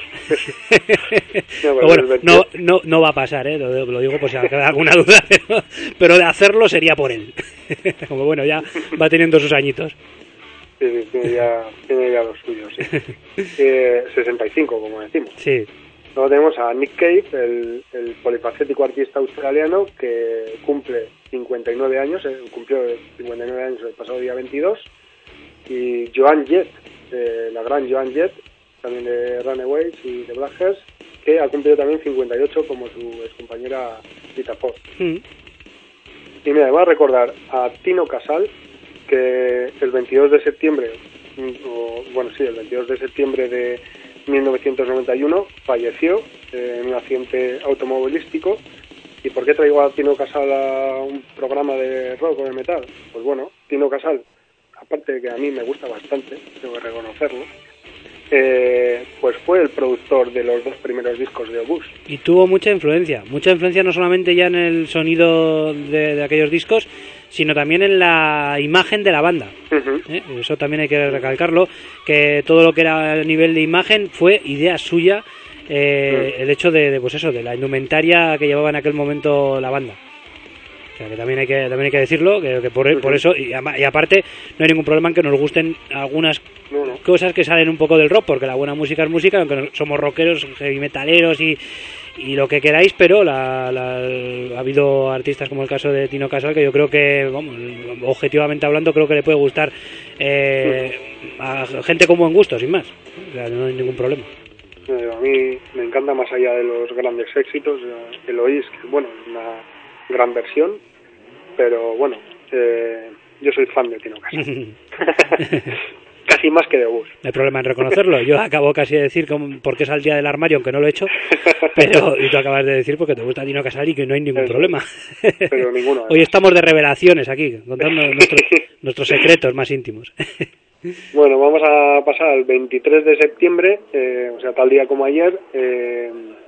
No, pero bueno, no, no, no va a pasar, ¿eh? lo, lo digo por si queda alguna duda, pero, pero de hacerlo sería por él. Como bueno, ya va teniendo sus añitos. Sí, sí, tiene ya, tiene ya los suyos, sí. eh, sesenta y cinco, como decimos. Sí. Luego tenemos a Nick Cave, el, el polifacético artista australiano, que cumple cincuenta y nueve años, eh, cumplió cincuenta y nueve años el pasado día veintidós. Y Joan Jett, eh, la gran Joan Jett, también de Runaways y de Blackheads, que ha cumplido también cincuenta y ocho como su excompañera Rita Ford. Mm. Y mira, voy a recordar a Tino Casal, que el veintidós de septiembre, o, bueno, sí, el veintidós de septiembre de mil novecientos noventa y uno falleció eh, en un accidente automovilístico. ¿Y por qué traigo a Tino Casal a un programa de rock o de metal? Pues bueno, Tino Casal, aparte de que a mí me gusta bastante, tengo que reconocerlo, eh, pues fue el productor de los dos primeros discos de Obús. Y tuvo mucha influencia, mucha influencia no solamente ya en el sonido de, de aquellos discos, sino también en la imagen de la banda. Uh-huh. ¿Eh? Eso también hay que recalcarlo, que todo lo que era el nivel de imagen fue idea suya, eh, uh-huh. el hecho de, de, pues eso, de la indumentaria que llevaba en aquel momento la banda. O sea, que también hay que también hay que decirlo, que, que por, uh-huh. por eso, y, y aparte, no hay ningún problema en que nos gusten algunas no, no. cosas que salen un poco del rock, porque la buena música es música, aunque somos rockeros, heavy metaleros y, y lo que queráis, pero la, la, ha habido artistas como el caso de Tino Casal, que yo creo que, vamos, objetivamente hablando, creo que le puede gustar eh, uh-huh. a gente con buen gusto, sin más. O sea, no hay ningún problema. Eh, a mí me encanta, más allá de los grandes éxitos, eh, Eloís, que bueno, es una gran versión, pero bueno, eh, yo soy fan de Tino Casal. Casi más que de Bus. No hay problema en reconocerlo. Yo acabo casi de decir como, porque es al día del armario, aunque no lo he hecho, pero y tú acabas de decir porque te gusta Tino Casal y que no hay ningún Eso, problema. Pero ninguno. Hoy estamos de revelaciones aquí, contando nuestros, nuestros secretos más íntimos. Bueno, vamos a pasar al veintitrés de septiembre, eh, o sea, tal día como ayer. Eh,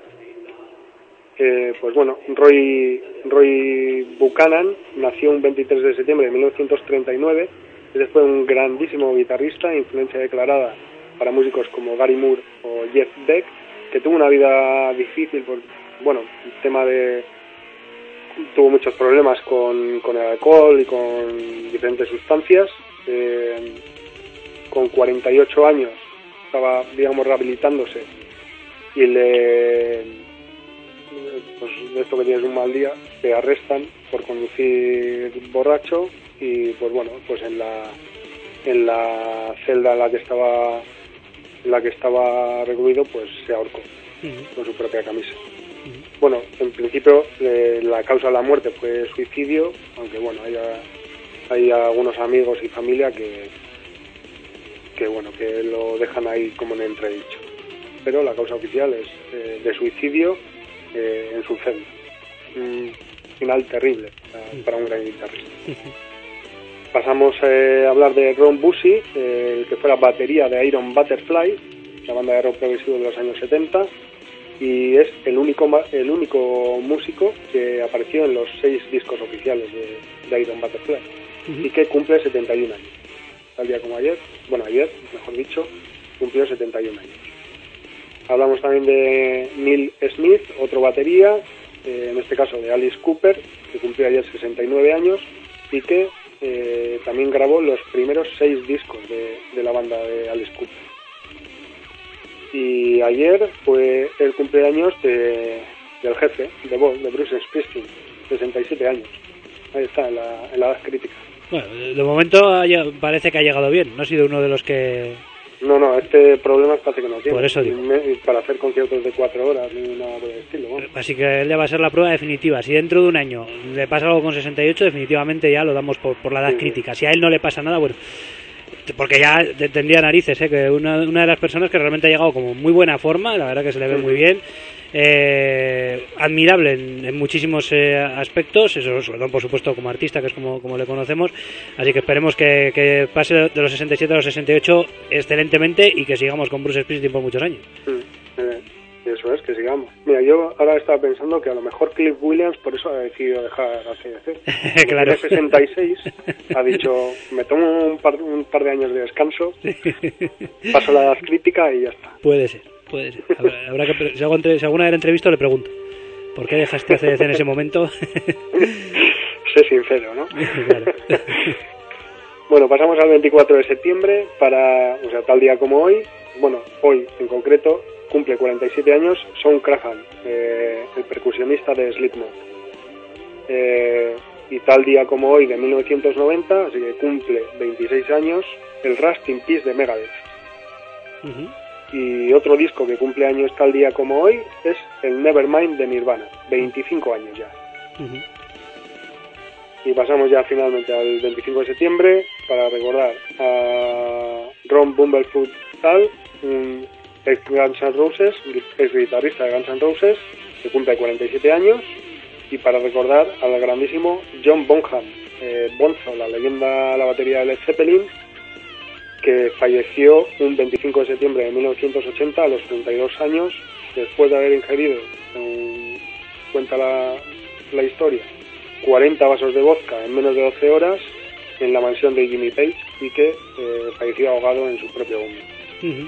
eh, pues bueno, Roy, Roy Buchanan nació un veintitrés de septiembre de mil novecientos treinta y nueve. Este fue un grandísimo guitarrista, influencia declarada para músicos como Gary Moore o Jeff Beck, que tuvo una vida difícil por, bueno, el tema de... tuvo muchos problemas con, con el alcohol y con diferentes sustancias. Eh, con cuarenta y ocho años estaba, digamos, rehabilitándose y le... pues esto que tienes un mal día, te arrestan por conducir borracho. Y pues bueno, pues en la en la celda en la que estaba en la que estaba recluido, pues se ahorcó uh-huh. con su propia camisa. Uh-huh. Bueno, en principio eh, la causa de la muerte fue suicidio, aunque bueno, hay, hay algunos amigos y familia que que bueno, que lo dejan ahí como en entredicho. Pero la causa oficial es eh, de suicidio eh, en su celda. Un final terrible uh, para un gran guitarrista. Uh-huh. Pasamos eh, a hablar de Ron Busey, eh, el que fuera batería de Iron Butterfly, la banda de rock progresivo de los años setenta, y es el único el único músico que apareció en los seis discos oficiales de, de Iron Butterfly, uh-huh. y que cumple setenta y un años. Tal día como ayer, bueno, ayer, mejor dicho, cumplió setenta y un años. Hablamos también de Neil Smith, otro batería, eh, en este caso de Alice Cooper, que cumplió ayer sesenta y nueve años, y que Eh, también grabó los primeros seis discos de, de la banda de Alice Cooper. Y ayer fue el cumpleaños de, del jefe de voz, de Bruce Springsteen, sesenta y siete años. Ahí está, en la, en la edad crítica. Bueno, de momento haya, parece que ha llegado bien, no ha sido uno de los que... No, no, este problema parece que no tiene. Por eso digo. Me, para hacer conciertos de cuatro horas ni nada por el estilo. Bueno. Así que él ya va a ser la prueba definitiva. Si dentro de un año le pasa algo con sesenta y ocho, definitivamente ya lo damos por, por la edad sí, crítica. Sí. Si a él no le pasa nada, bueno, porque ya tendría narices, ¿eh? Que una, una de las personas que realmente ha llegado como muy buena forma, la verdad que se le ve sí. muy bien. Eh, admirable en, en muchísimos eh, aspectos, eso sobre todo por supuesto como artista, que es como, como le conocemos, así que esperemos que, que pase de los sesenta y siete a los sesenta y ocho excelentemente y que sigamos con Bruce Springsteen por muchos años. Mm, eh, eso es, que sigamos. Mira, yo ahora estaba pensando que a lo mejor Cliff Williams por eso ha decidido dejar a C D C. Claro. En sesenta y seis ha dicho, me tomo un par, un par de años de descanso, paso la edad crítica y ya está. Puede ser. Puede ser. Habrá, habrá que, si, hago entre, si alguna vez entrevisto le pregunto ¿por qué dejaste a C D C en ese momento? Sé sincero, ¿no? Claro. Bueno, pasamos al veinticuatro de septiembre para, o sea, tal día como hoy, bueno, hoy en concreto, cumple cuarenta y siete años Shawn Crahan, eh, el percusionista de Slipknot. Eh, y tal día como hoy de mil novecientos noventa, así que cumple veintiséis años, el Rust in Peace de Megadeth. Uh-huh. Y otro disco que cumple años tal día como hoy es el Nevermind de Nirvana, veinticinco años ya. Uh-huh. Y pasamos ya finalmente al veinticinco de septiembre para recordar a Ron Bumblefoot Thal, un ex Guns N' Roses, ex guitarrista de Guns N' Roses, que cumple cuarenta y siete años, y para recordar al grandísimo John Bonham, eh, Bonzo, la leyenda, la batería de Led Zeppelin, que falleció un veinticinco de septiembre de mil novecientos ochenta a los treinta y dos años, después de haber ingerido, eh, cuenta la, la historia, cuarenta vasos de vodka en menos de doce horas en la mansión de Jimmy Page, y que eh, falleció ahogado en su propio vómito. Uh-huh.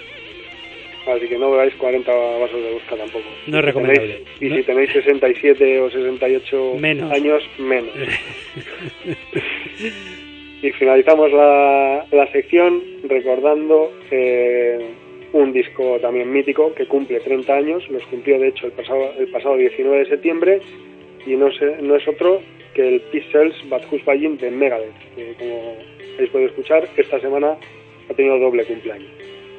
Así que no veáis cuarenta vasos de vodka tampoco. No es recomendable. Y ¿no? Si tenéis sesenta y siete o sesenta y ocho menos. años, menos. Y finalizamos la, la sección recordando eh, un disco también mítico que cumple treinta años, los cumplió de hecho el pasado, el pasado diecinueve de septiembre, y no, sé, no es otro que el Peace Sells But Who's Buying de Megadeth, que como habéis podido escuchar, esta semana ha tenido doble cumpleaños.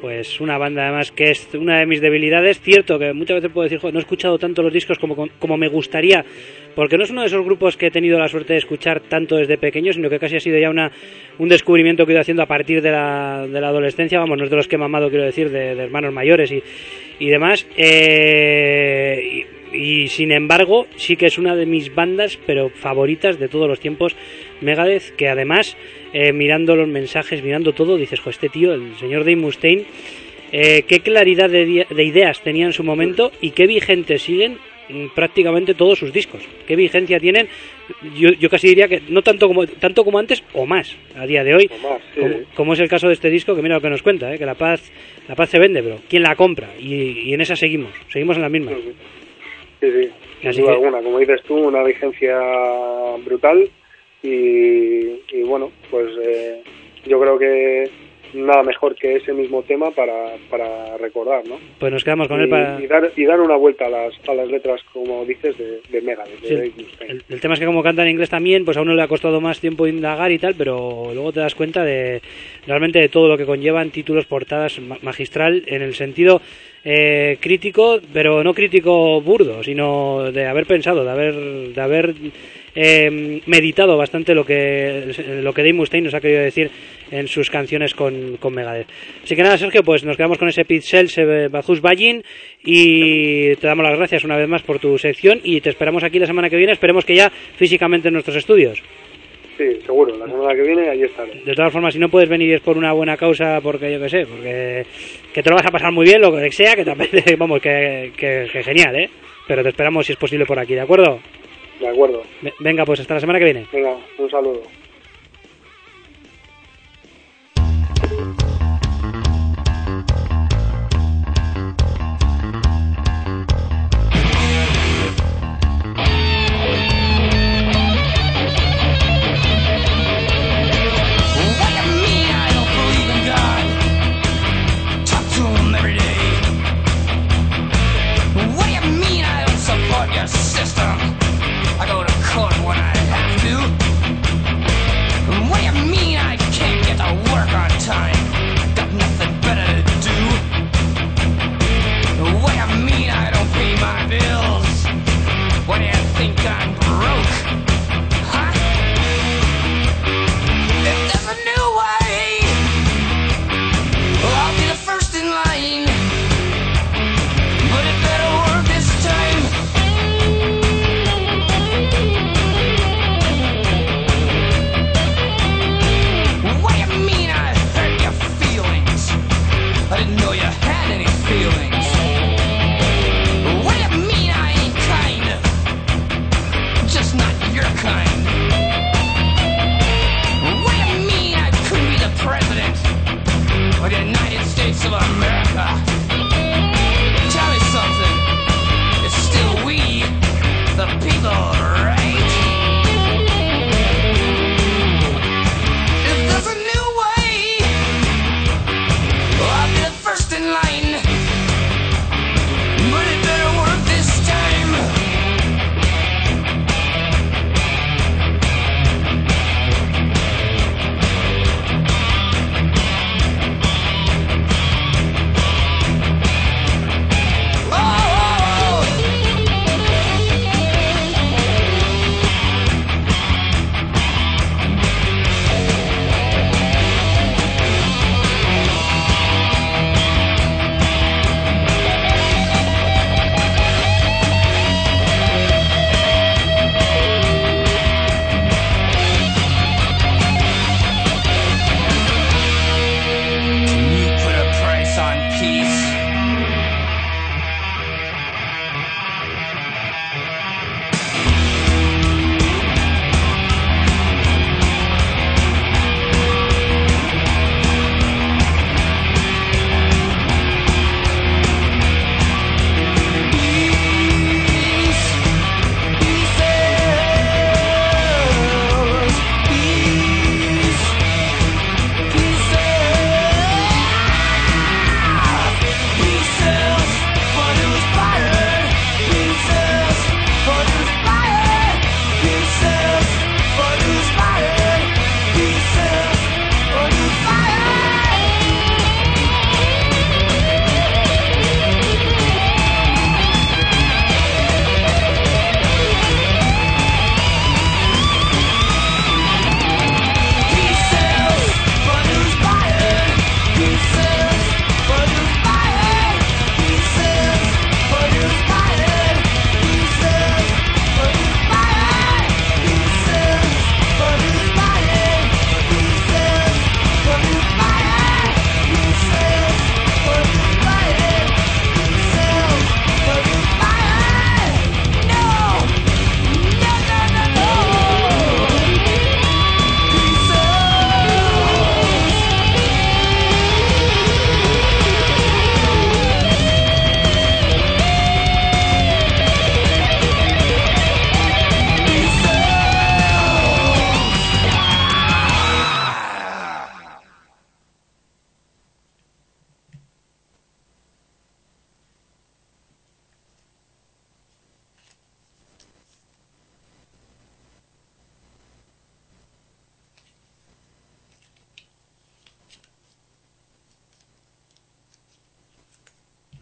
pues una banda además que es una de mis debilidades. Cierto que muchas veces puedo decir, joder, no he escuchado tanto los discos como, como me gustaría, porque no es uno de esos grupos que he tenido la suerte de escuchar tanto desde pequeño, sino que casi ha sido ya una un descubrimiento que he ido haciendo a partir de la, de la adolescencia. Vamos, no es de los que he mamado, quiero decir, de, de hermanos mayores y, y demás. Eh, y, y sin embargo, sí que es una de mis bandas, pero favoritas de todos los tiempos, Megadeth, que además, eh, mirando los mensajes, mirando todo, dices, jo, este tío, el señor Dave Mustaine, eh, qué claridad de, de ideas tenía en su momento y qué vigentes siguen prácticamente todos sus discos. Qué vigencia tienen, yo, yo casi diría que no tanto como tanto como antes o más a día de hoy, más, sí. como, como es el caso de este disco, que mira lo que nos cuenta, ¿eh? Que la paz la paz se vende, pero ¿quién la compra? Y, y en esa seguimos, seguimos en la misma. Sí, sí, sin duda alguna, como dices tú, una vigencia brutal y, y bueno, pues eh, yo creo que nada mejor que ese mismo tema para, para recordar, ¿no? Pues nos quedamos con y, él para... Y dar, y dar una vuelta a las, a las letras, como dices, de, de Megadeth, de sí, Dave Mustaine. El, el tema es que como canta en inglés también, pues a uno le ha costado más tiempo indagar y tal, pero luego te das cuenta de realmente de todo lo que conllevan títulos, portadas, magistral, en el sentido eh, crítico, pero no crítico burdo, sino de haber pensado, de haber... De haber Eh, meditado bastante lo que lo que Dave Mustaine nos ha querido decir en sus canciones con, con Megadeth. Así que nada, Sergio, pues nos quedamos con ese Pete Cells, Bajus Ballin, y te damos las gracias una vez más por tu sección y te esperamos aquí la semana que viene, esperemos que ya físicamente en nuestros estudios. Sí, seguro, la semana que viene ahí estaré. De todas formas, si no puedes venir es por una buena causa, porque yo qué sé, porque que te lo vas a pasar muy bien, lo que sea, que te vamos, que, que, que genial, ¿eh? Pero te esperamos si es posible por aquí, ¿de acuerdo? De acuerdo. Venga, pues hasta la semana que viene. Venga, un saludo.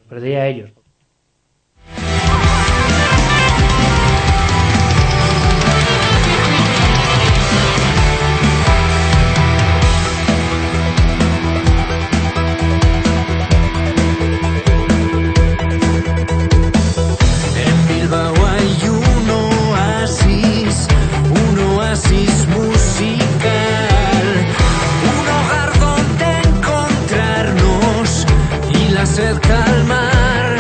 Pero diría ellos. Calmar,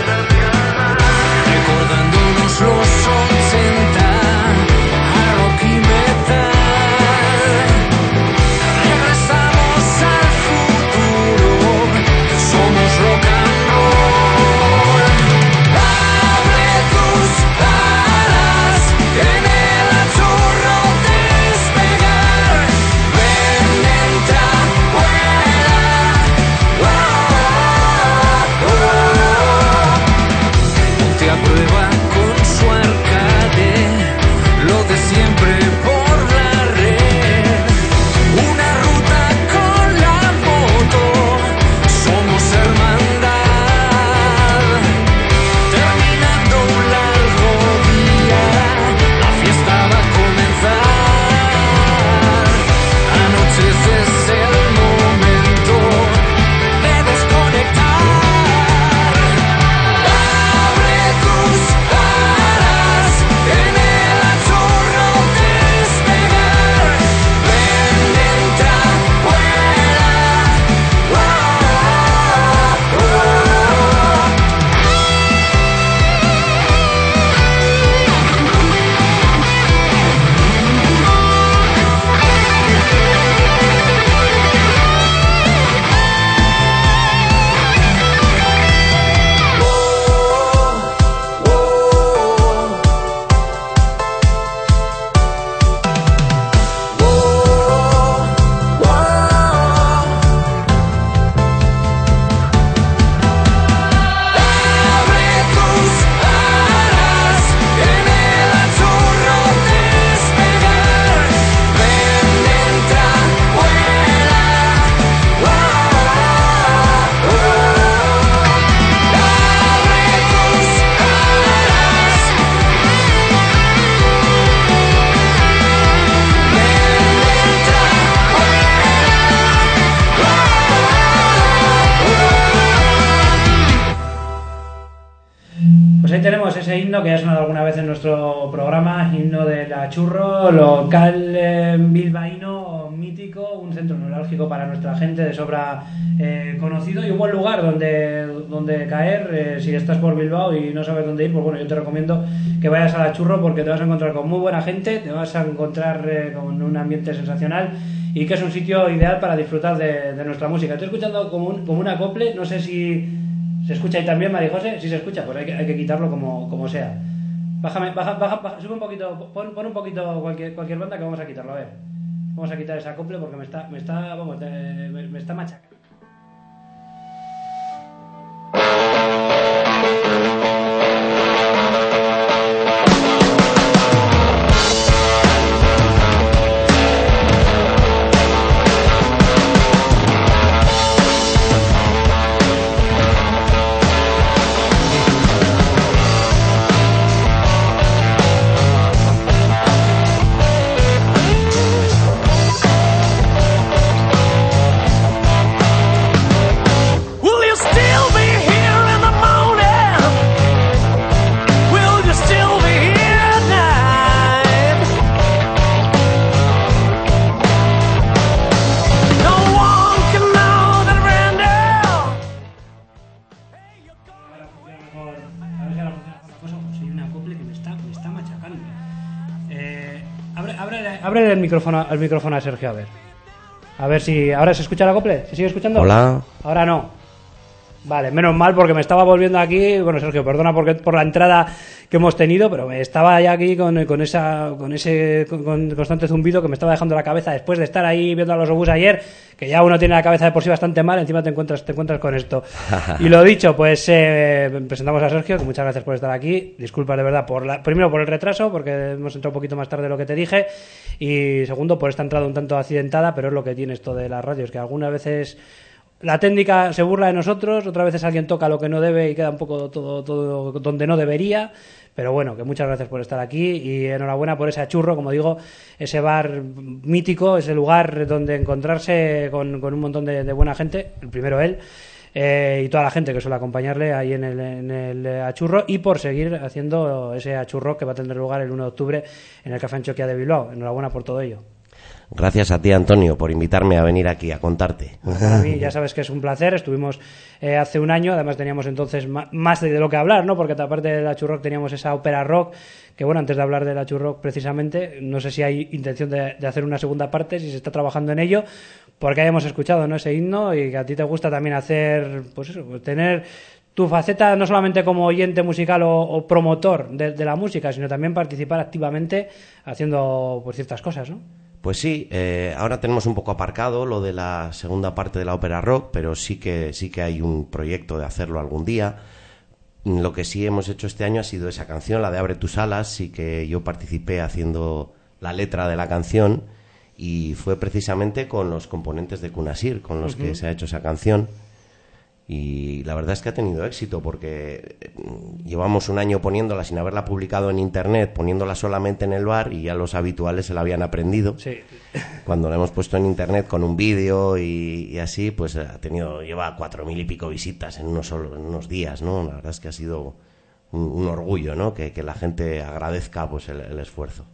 recordándonos los ochenta, a rock y metal. Regresamos al futuro, somos rock and roll. Abre tus alas, en el chorro despegar. Ven, entra, vuela. Wow. A prueba con su arcade, lo de siempre por la red, una ruta con la moto, somos hermandad, terminando un largo día, la fiesta va a comenzar, anoches es el momento de desconectar. Pues ahí tenemos ese himno que ya ha sonado alguna vez en nuestro programa, himno de la Churro, local eh, bilbaíno mítico, un centro neurálgico para nuestra gente de sobra eh, conocido y un buen lugar donde, donde caer. Eh, si estás por Bilbao y no sabes dónde ir, pues bueno, yo te recomiendo que vayas a la Churro porque te vas a encontrar con muy buena gente, te vas a encontrar eh, con un ambiente sensacional y que es un sitio ideal para disfrutar de, de nuestra música. Estoy escuchando como un, como un acople, no sé si se escucha ahí también, María José. Si se escucha, pues hay que, hay que quitarlo como, como sea. Bájame, baja, baja, baja, sube un poquito, pon, pon un poquito cualquier, cualquier banda que vamos a quitarlo, a ver. Vamos a quitar ese acople porque me está, me está, vamos, me, me está machacando. Abre el micrófono, el micrófono a Sergio, a ver. A ver si... ¿Ahora se escucha el acople? ¿Se sigue escuchando? Hola. Ahora no. Vale, menos mal porque me estaba volviendo aquí... Bueno, Sergio, perdona porque, por la entrada que hemos tenido, pero me estaba ya aquí con, con, esa, con ese con, con constante zumbido que me estaba dejando la cabeza después de estar ahí viendo a los obús ayer, que ya uno tiene la cabeza de por sí bastante mal, encima te encuentras te encuentras con esto. Y lo dicho, pues eh, presentamos a Sergio, que muchas gracias por estar aquí. Disculpa de verdad, por la, primero por el retraso, porque hemos entrado un poquito más tarde de lo que te dije, y segundo por esta entrada un tanto accidentada, pero es lo que tiene esto de las radios, que algunas veces... la técnica se burla de nosotros, otras veces alguien toca lo que no debe y queda un poco todo, todo donde no debería. Pero bueno, que muchas gracias por estar aquí y enhorabuena por ese Achurro, como digo, ese bar mítico, ese lugar donde encontrarse con, con un montón de, de buena gente, el primero él, eh, y toda la gente que suele acompañarle ahí en el, en el Achurro, y por seguir haciendo ese Achurro que va a tener lugar el uno de octubre en el Café Antxoquia de Bilbao. Enhorabuena por todo ello. Gracias a ti, Antonio, por invitarme a venir aquí a contarte. Para mí, ya sabes que es un placer. Estuvimos eh, hace un año, además teníamos entonces más de lo que hablar, ¿no? Porque aparte de la Achurrock teníamos esa ópera rock, que bueno, antes de hablar de la Achurrock precisamente, no sé si hay intención de, de hacer una segunda parte, si se está trabajando en ello, porque hayamos escuchado, ¿no?, ese himno, y que a ti te gusta también hacer, pues eso, pues tener tu faceta no solamente como oyente musical o, o promotor de, de la música, sino también participar activamente haciendo pues ciertas cosas, ¿no? Pues sí, eh, ahora tenemos un poco aparcado lo de la segunda parte de la ópera rock, pero sí que sí que hay un proyecto de hacerlo algún día. Lo que sí hemos hecho este año ha sido esa canción, la de Abre tus alas, sí que yo participé haciendo la letra de la canción y fue precisamente con los componentes de Cunasir con los uh-huh. que se ha hecho esa canción. Y la verdad es que ha tenido éxito porque llevamos un año poniéndola sin haberla publicado en internet, poniéndola solamente en el bar y ya los habituales se la habían aprendido. Sí. Cuando la hemos puesto en internet con un vídeo y, y así, pues ha tenido, lleva cuatro mil y pico visitas en unos, solo, en unos días, ¿no? La verdad es que ha sido un, un orgullo, ¿no? Que, que la gente agradezca pues el, el esfuerzo.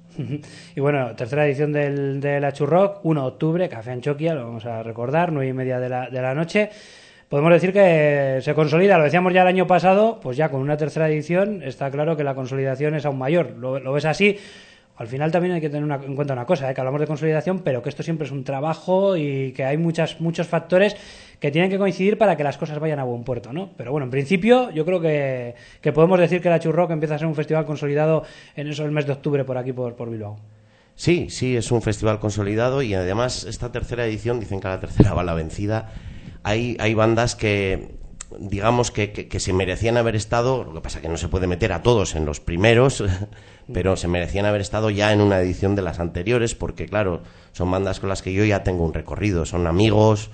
Y bueno, tercera edición del, del Achurrock, uno de octubre, Café Antxoquia, lo vamos a recordar, nueve y media de la, de la noche. Podemos decir que se consolida, lo decíamos ya el año pasado, pues ya con una tercera edición está claro que la consolidación es aún mayor. ¿Lo, lo ves así? Al final también hay que tener una, en cuenta una cosa, ¿eh? Que hablamos de consolidación, pero que esto siempre es un trabajo y que hay muchas, muchos factores que tienen que coincidir para que las cosas vayan a buen puerto, ¿no? Pero bueno, en principio yo creo que, que podemos decir que el Achurrock empieza a ser un festival consolidado en eso el mes de octubre por aquí, por, por Bilbao. Sí, sí, es un festival consolidado y además esta tercera edición, dicen que a la tercera va la vencida. Hay, hay bandas que, digamos, que, que, que se merecían haber estado, lo que pasa que no se puede meter a todos en los primeros, pero se merecían haber estado ya en una edición de las anteriores, porque claro, son bandas con las que yo ya tengo un recorrido, son amigos,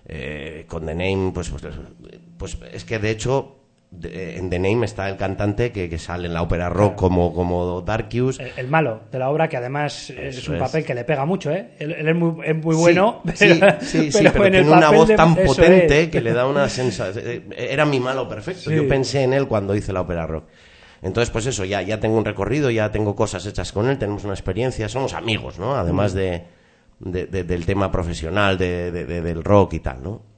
eh, con The Name, pues, pues, pues es que de hecho... De, en The Name está el cantante que, que sale en la ópera rock, claro, como, como Darkius. El, el malo de la obra, que además Eso es un es. papel que le pega mucho, ¿eh? Él, él es muy, es muy bueno, sí, pero, sí, sí, pero, sí, pero tiene una voz tan de, potente que le da una sensación. Era mi malo perfecto. Sí. Yo pensé en él cuando hice la ópera rock. Entonces, pues eso, ya, ya tengo un recorrido, ya tengo cosas hechas con él, tenemos una experiencia, somos amigos, ¿no? Además de, de, de del tema profesional, de, de, de, del rock y tal, ¿no?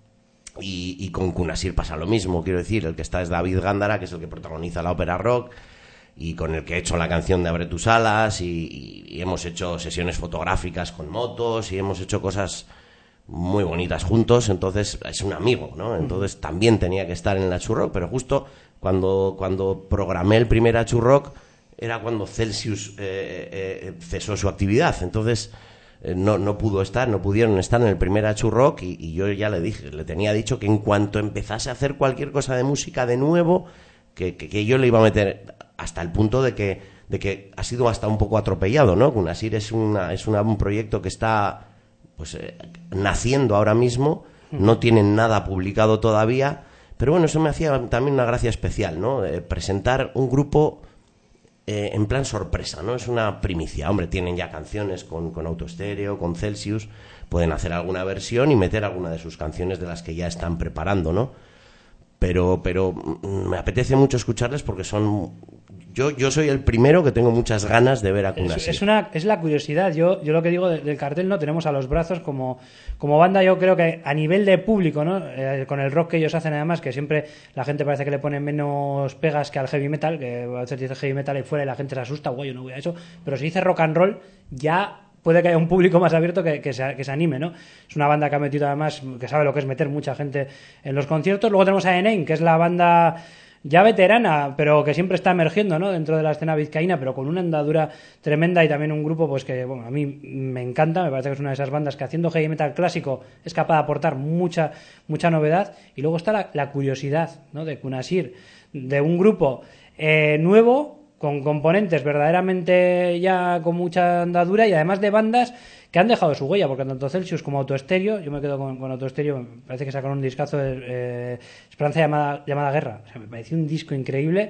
Y, y con Cunasir pasa lo mismo, quiero decir, el que está es David Gándara, que es el que protagoniza la ópera rock, y con el que he hecho la canción de Abre tus alas, y, y, y hemos hecho sesiones fotográficas con motos, y hemos hecho cosas muy bonitas juntos, entonces es un amigo, ¿no? Entonces también tenía que estar en el Achurrock, pero justo cuando, cuando programé el primer Achurrock era cuando Celsius eh, eh, cesó su actividad, entonces... No, no pudo estar, no pudieron estar en el primer Achurrock y, y yo ya le dije, le tenía dicho que en cuanto empezase a hacer cualquier cosa de música de nuevo, que, que, que yo le iba a meter hasta el punto de que, de que ha sido hasta un poco atropellado, ¿no? Cunasir es, una, es una, un proyecto que está pues eh, naciendo ahora mismo, no tienen nada publicado todavía, pero bueno, eso me hacía también una gracia especial, ¿no? Eh, presentar un grupo... Eh, en plan sorpresa, ¿no? Es una primicia. Hombre, tienen ya canciones con, con Autoestéreo, con Celsius, pueden hacer alguna versión y meter alguna de sus canciones de las que ya están preparando, ¿no? Pero, pero me apetece mucho escucharles porque son... Yo, yo soy el primero que tengo muchas ganas de ver a Cunasir. Es, es, una, es la curiosidad. Yo, yo lo que digo de, del cartel, no tenemos a Los Brazos como, como banda. Yo creo que a nivel de público, ¿no? Eh, con el rock que ellos hacen, además, que siempre la gente parece que le pone menos pegas que al heavy metal, que a veces dice heavy metal y fuera y la gente se asusta, guay, yo no voy a eso. Pero si dice rock and roll, ya puede que haya un público más abierto que, que, se, que se anime, ¿no? Es una banda que ha metido, además, que sabe lo que es meter mucha gente en los conciertos. Luego tenemos a The Name, que es la banda... ya veterana, pero que siempre está emergiendo, ¿no? Dentro de la escena vizcaína, pero con una andadura tremenda, y también un grupo pues que, bueno, a mí me encanta, me parece que es una de esas bandas que haciendo heavy metal clásico es capaz de aportar mucha mucha novedad. Y luego está la, la curiosidad, ¿no? De Cunasir, de un grupo eh, nuevo, con componentes verdaderamente ya con mucha andadura y además de bandas que han dejado su huella, porque tanto Celsius como Autoestéreo, yo me quedo con, con Autoestéreo, me parece que sacaron un discazo de eh, Esperanza llamada, llamada Guerra, o sea, me pareció un disco increíble.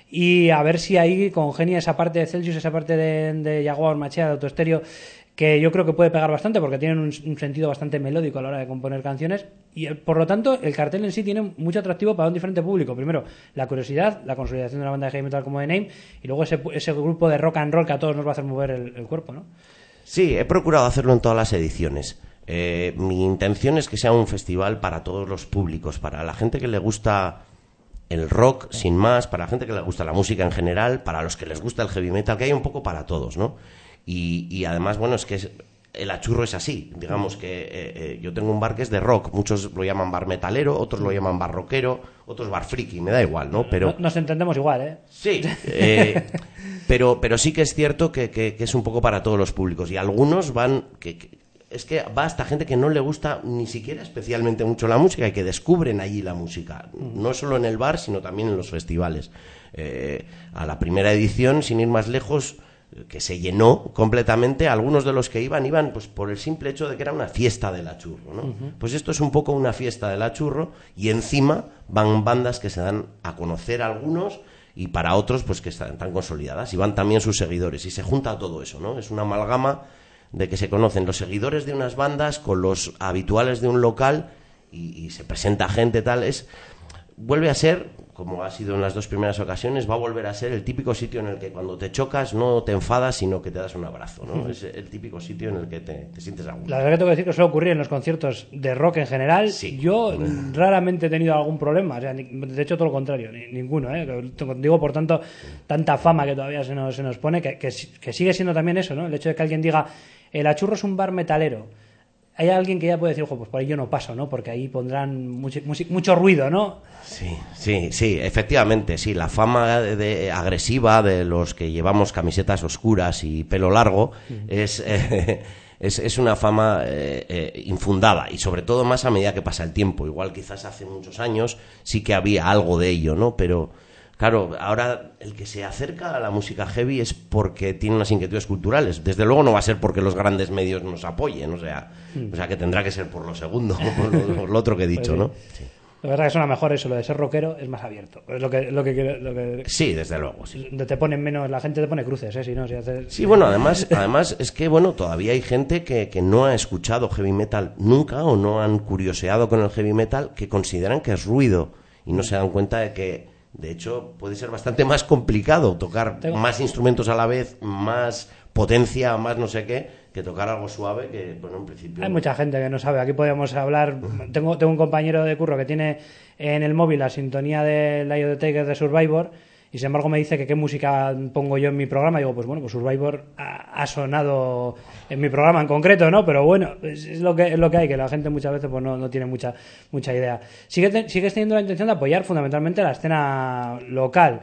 Y a ver si ahí congenia esa parte de Celsius, esa parte de, de Jaguar, Machea, de Autoestéreo, que yo creo que puede pegar bastante porque tienen un, un sentido bastante melódico a la hora de componer canciones y por lo tanto el cartel en sí tiene mucho atractivo para un diferente público. Primero, la curiosidad, la consolidación de una banda de heavy metal como The Name y luego ese, ese grupo de rock and roll que a todos nos va a hacer mover el, el cuerpo, ¿no? Sí, he procurado hacerlo en todas las ediciones. Eh, mi intención es que sea un festival para todos los públicos, para la gente que le gusta el rock sin más, para la gente que le gusta la música en general, para los que les gusta el heavy metal, que hay un poco para todos, ¿no? Y, y además, bueno, es que es, el Achurro es así. Digamos que eh, eh, yo tengo un bar que es de rock. Muchos lo llaman bar metalero, otros lo llaman bar rockero, otros bar friki. Me da igual, ¿no? Pero nos entendemos igual, ¿eh? Sí, eh, pero, pero sí que es cierto que, que, que es un poco para todos los públicos. Y algunos van... que, que es que va hasta gente que no le gusta ni siquiera especialmente mucho la música y que descubren allí la música. No solo en el bar, sino también en los festivales. Eh, a la primera edición, sin ir más lejos, que se llenó completamente, algunos de los que iban, iban pues por el simple hecho de que era una fiesta del Achurro, ¿no? Uh-huh. Pues esto es un poco una fiesta del Achurro y encima van bandas que se dan a conocer a algunos y para otros pues que están tan consolidadas y van también sus seguidores y se junta todo eso, ¿no? Es una amalgama de que se conocen los seguidores de unas bandas con los habituales de un local y, y se presenta gente tal, es vuelve a ser, como ha sido en las dos primeras ocasiones, va a volver a ser el típico sitio en el que cuando te chocas no te enfadas, sino que te das un abrazo, ¿no? Es el típico sitio en el que te, te sientes a gusto. La verdad que tengo que decir que suele ocurrir en los conciertos de rock en general. Sí. Yo mm. raramente he tenido algún problema, o sea, ni, de hecho todo lo contrario, ni, ninguno, ¿eh? Digo, por tanto, tanta fama que todavía se nos, se nos pone, que, que, que sigue siendo también eso, ¿no? El hecho de que alguien diga, el Achurro es un bar metalero. Hay alguien que ya puede decir, ojo, pues por ahí yo no paso, ¿no? Porque ahí pondrán mucho, mucho, mucho ruido, ¿no? Sí, sí, sí, efectivamente, sí. La fama de, de, agresiva de los que llevamos camisetas oscuras y pelo largo uh-huh. es, eh, es, es una fama eh, eh, infundada y sobre todo más a medida que pasa el tiempo. Igual quizás hace muchos años sí que había algo de ello, ¿no? Pero... claro, ahora el que se acerca a la música heavy es porque tiene unas inquietudes culturales. Desde luego no va a ser porque los grandes medios nos apoyen, o sea, mm. o sea que tendrá que ser por lo segundo, por lo, lo otro que he dicho, pues sí. ¿no? Sí. La verdad que suena mejor eso, lo de ser rockero es más abierto. Es lo que, lo que, lo que sí, desde luego, sí. Te ponen menos, la gente te pone cruces, ¿eh? Si no, si haces... Sí, bueno, además, además es que bueno, todavía hay gente que, que no ha escuchado heavy metal nunca o no han curioseado con el heavy metal que consideran que es ruido y no se dan cuenta de que de hecho puede ser bastante más complicado tocar Tengo... más instrumentos a la vez, más potencia, más no sé qué, que tocar algo suave que, bueno, en principio... Hay mucha gente que no sabe. Aquí podríamos hablar... Tengo, tengo un compañero de curro que tiene en el móvil la sintonía de Eye of the Tiger de Survivor y sin embargo me dice que qué música pongo yo en mi programa. Y digo, pues bueno, pues Survivor ha, ha sonado en mi programa en concreto, ¿no? Pero bueno, es, es, lo, que, es lo que hay, que la gente muchas veces pues no, no tiene mucha mucha idea. Sigue te, sigues teniendo la intención de apoyar fundamentalmente la escena local.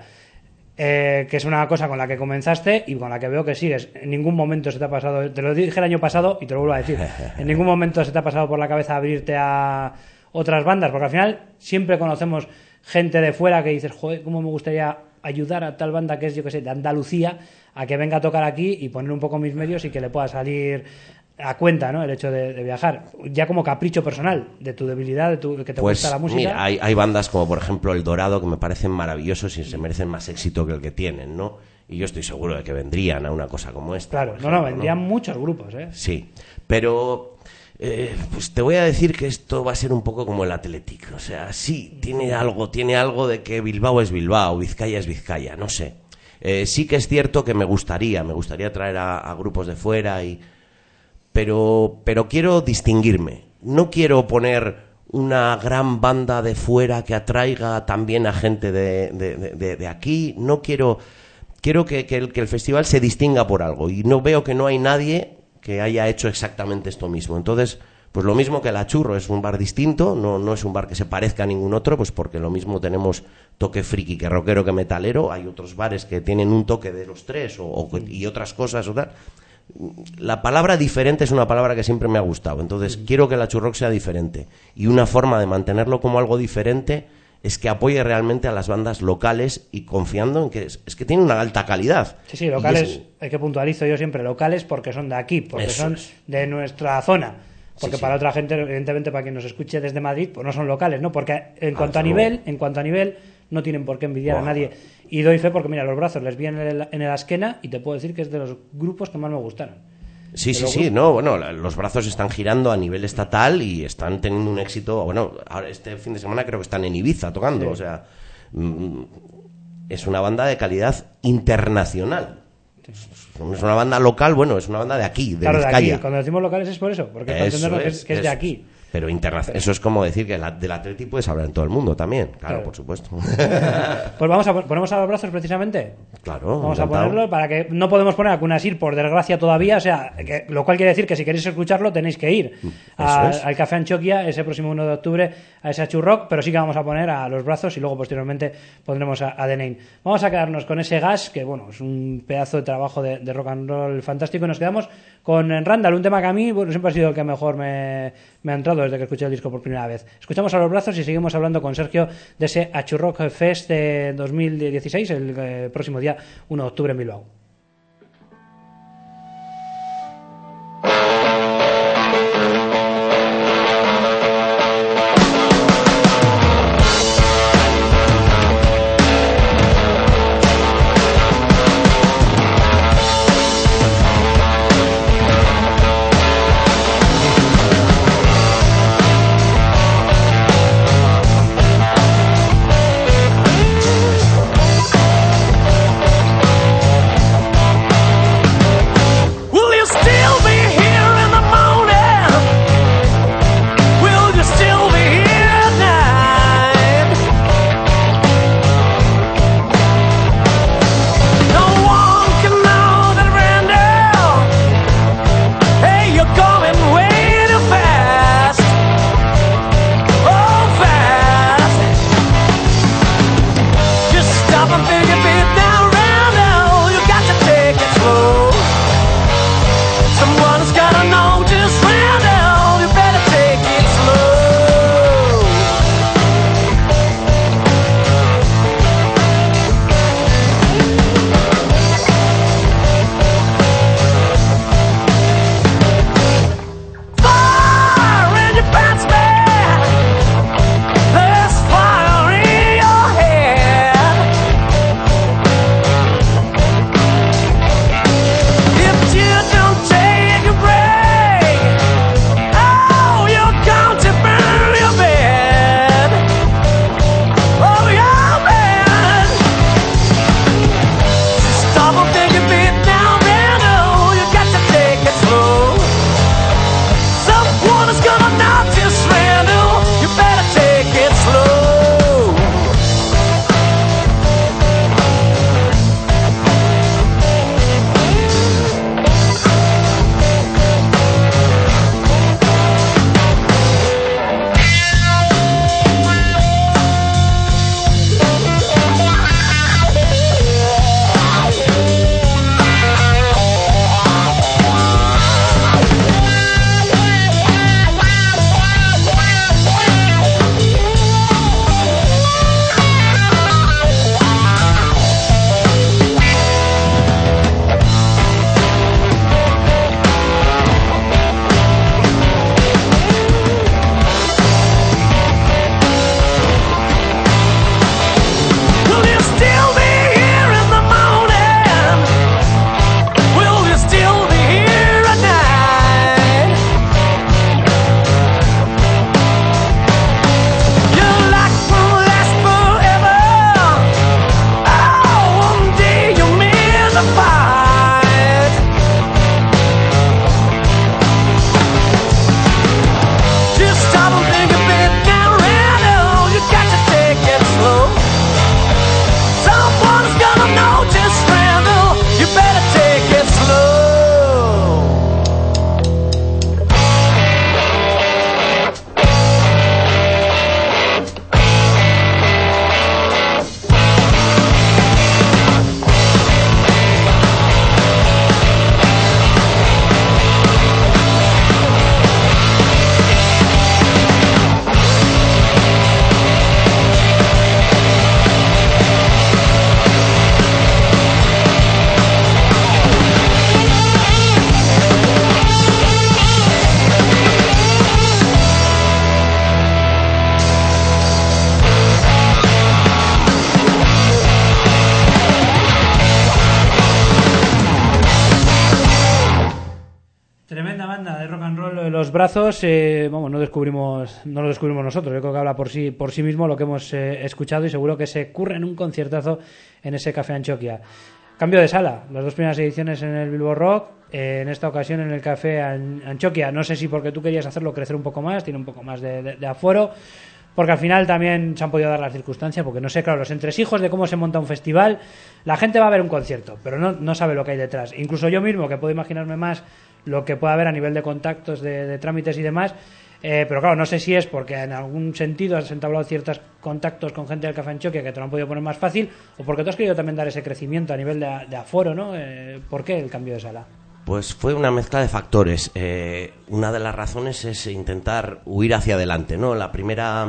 Eh, que es una cosa con la que comenzaste y con la que veo que sigues. En ningún momento se te ha pasado, te lo dije el año pasado y te lo vuelvo a decir, en ningún momento se te ha pasado por la cabeza abrirte a otras bandas, porque al final siempre conocemos gente de fuera que dices, joder, cómo me gustaría ayudar a tal banda que es, yo que sé, de Andalucía, a que venga a tocar aquí y poner un poco mis medios y que le pueda salir a cuenta, ¿no? El hecho de, de viajar, ya como capricho personal de tu debilidad, de, tu, de que te pues, gusta la música. Mira, hay, hay bandas como por ejemplo El Dorado que me parecen maravillosos y se merecen más éxito que el que tienen, ¿no? Y yo estoy seguro de que vendrían a una cosa como esta. Claro, no, ejemplo, no, vendrían ¿no? muchos grupos, ¿eh? Sí, pero eh, pues te voy a decir que esto va a ser un poco como el Athletic, o sea, sí, tiene algo, tiene algo de que Bilbao es Bilbao, Vizcaya es Vizcaya, no sé. Eh, sí que es cierto que me gustaría, me gustaría traer a, a grupos de fuera y Pero, pero quiero distinguirme. No quiero poner una gran banda de fuera que atraiga también a gente de, de, de, de aquí. No quiero... Quiero que, que, el, que el festival se distinga por algo. Y no veo que no hay nadie que haya hecho exactamente esto mismo. Entonces, pues lo mismo que el Achurro es un bar distinto. No, no es un bar que se parezca a ningún otro, pues porque lo mismo tenemos toque friki que rockero que metalero. Hay otros bares que tienen un toque de los tres o, o, y otras cosas o tal. La palabra diferente es una palabra que siempre me ha gustado, entonces quiero que el Achurrock sea diferente y una forma de mantenerlo como algo diferente es que apoye realmente a las bandas locales y confiando en que es, es que tienen una alta calidad. Sí, sí, locales, es... hay que puntualizo yo siempre, locales porque son de aquí, porque Eso son es. de nuestra zona. Porque Sí, para sí. otra gente, evidentemente, para quien nos escuche desde Madrid, pues no son locales, ¿no? Porque en Ah, cuanto a desde nivel, luego. en cuanto a nivel, no tienen por qué envidiar Buah. a nadie. Y doy fe porque, mira, Los Brazos les vi en el, en el Asquena y te puedo decir que es de los grupos que más me gustaron. Sí, De sí, los sí, grupos. no, bueno, la- los Brazos están girando a nivel estatal y están teniendo un éxito, bueno, ahora este fin de semana creo que están en Ibiza tocando, Sí. o sea, mm, es una banda de calidad internacional. No es una banda local, bueno, es una banda de aquí, de Claro, de Vizcaya. aquí, cuando decimos locales es por eso, porque es para Eso entendernos que es, que es de eso aquí. Pero internacional, eso es como decir que la, del Atleti puedes hablar en todo el mundo también, claro, Claro. por supuesto. Pues vamos a pon- ponemos a Los Brazos precisamente. Claro, Vamos a encantado. ponerlo para que no podemos poner a Cunasir por desgracia todavía, o sea, que- lo cual quiere decir que si queréis escucharlo tenéis que ir a- Eso es. al Café Anchoquia ese próximo uno de octubre a ese Churrock, pero sí que vamos a poner a Los Brazos y luego posteriormente pondremos a, a The Name. Vamos a quedarnos con ese Gas, que bueno, es un pedazo de trabajo de, de rock and roll fantástico, y nos quedamos con Randall, un tema que a mí bueno, siempre ha sido el que mejor me, me ha entrado desde que escuché el disco por primera vez. Escuchamos a Los Brazos y seguimos hablando con Sergio de ese Achurrock Fest de dos mil dieciséis, el eh, próximo día uno de octubre en Bilbao. Thank Tremenda banda de rock and roll, Los Brazos. Eh, vamos, no descubrimos, no lo descubrimos nosotros. Yo creo que habla por sí, por sí mismo lo que hemos eh, escuchado, y seguro que se curra en un conciertazo en ese Café Antxokia. Cambio de sala, las dos primeras ediciones en el Bilbo Rock, eh, en esta ocasión en el Café Antxokia. No sé si porque tú querías hacerlo crecer un poco más, tiene un poco más de, de, de aforo, porque al final también se han podido dar las circunstancias, porque no sé, claro, los entresijos de cómo se monta un festival. La gente va a ver un concierto, pero no, no sabe lo que hay detrás. Incluso yo mismo, que puedo imaginarme más lo que pueda haber a nivel de contactos, de, de trámites y demás, eh, pero claro, no sé si es porque en algún sentido has entablado ciertos contactos con gente del Café Antxokia que te lo han podido poner más fácil, o porque tú has querido también dar ese crecimiento a nivel de, de aforo, ¿no? Eh, ¿Por qué el cambio de sala? Pues fue una mezcla de factores. Eh, una de las razones es intentar huir hacia adelante, ¿no? La primera...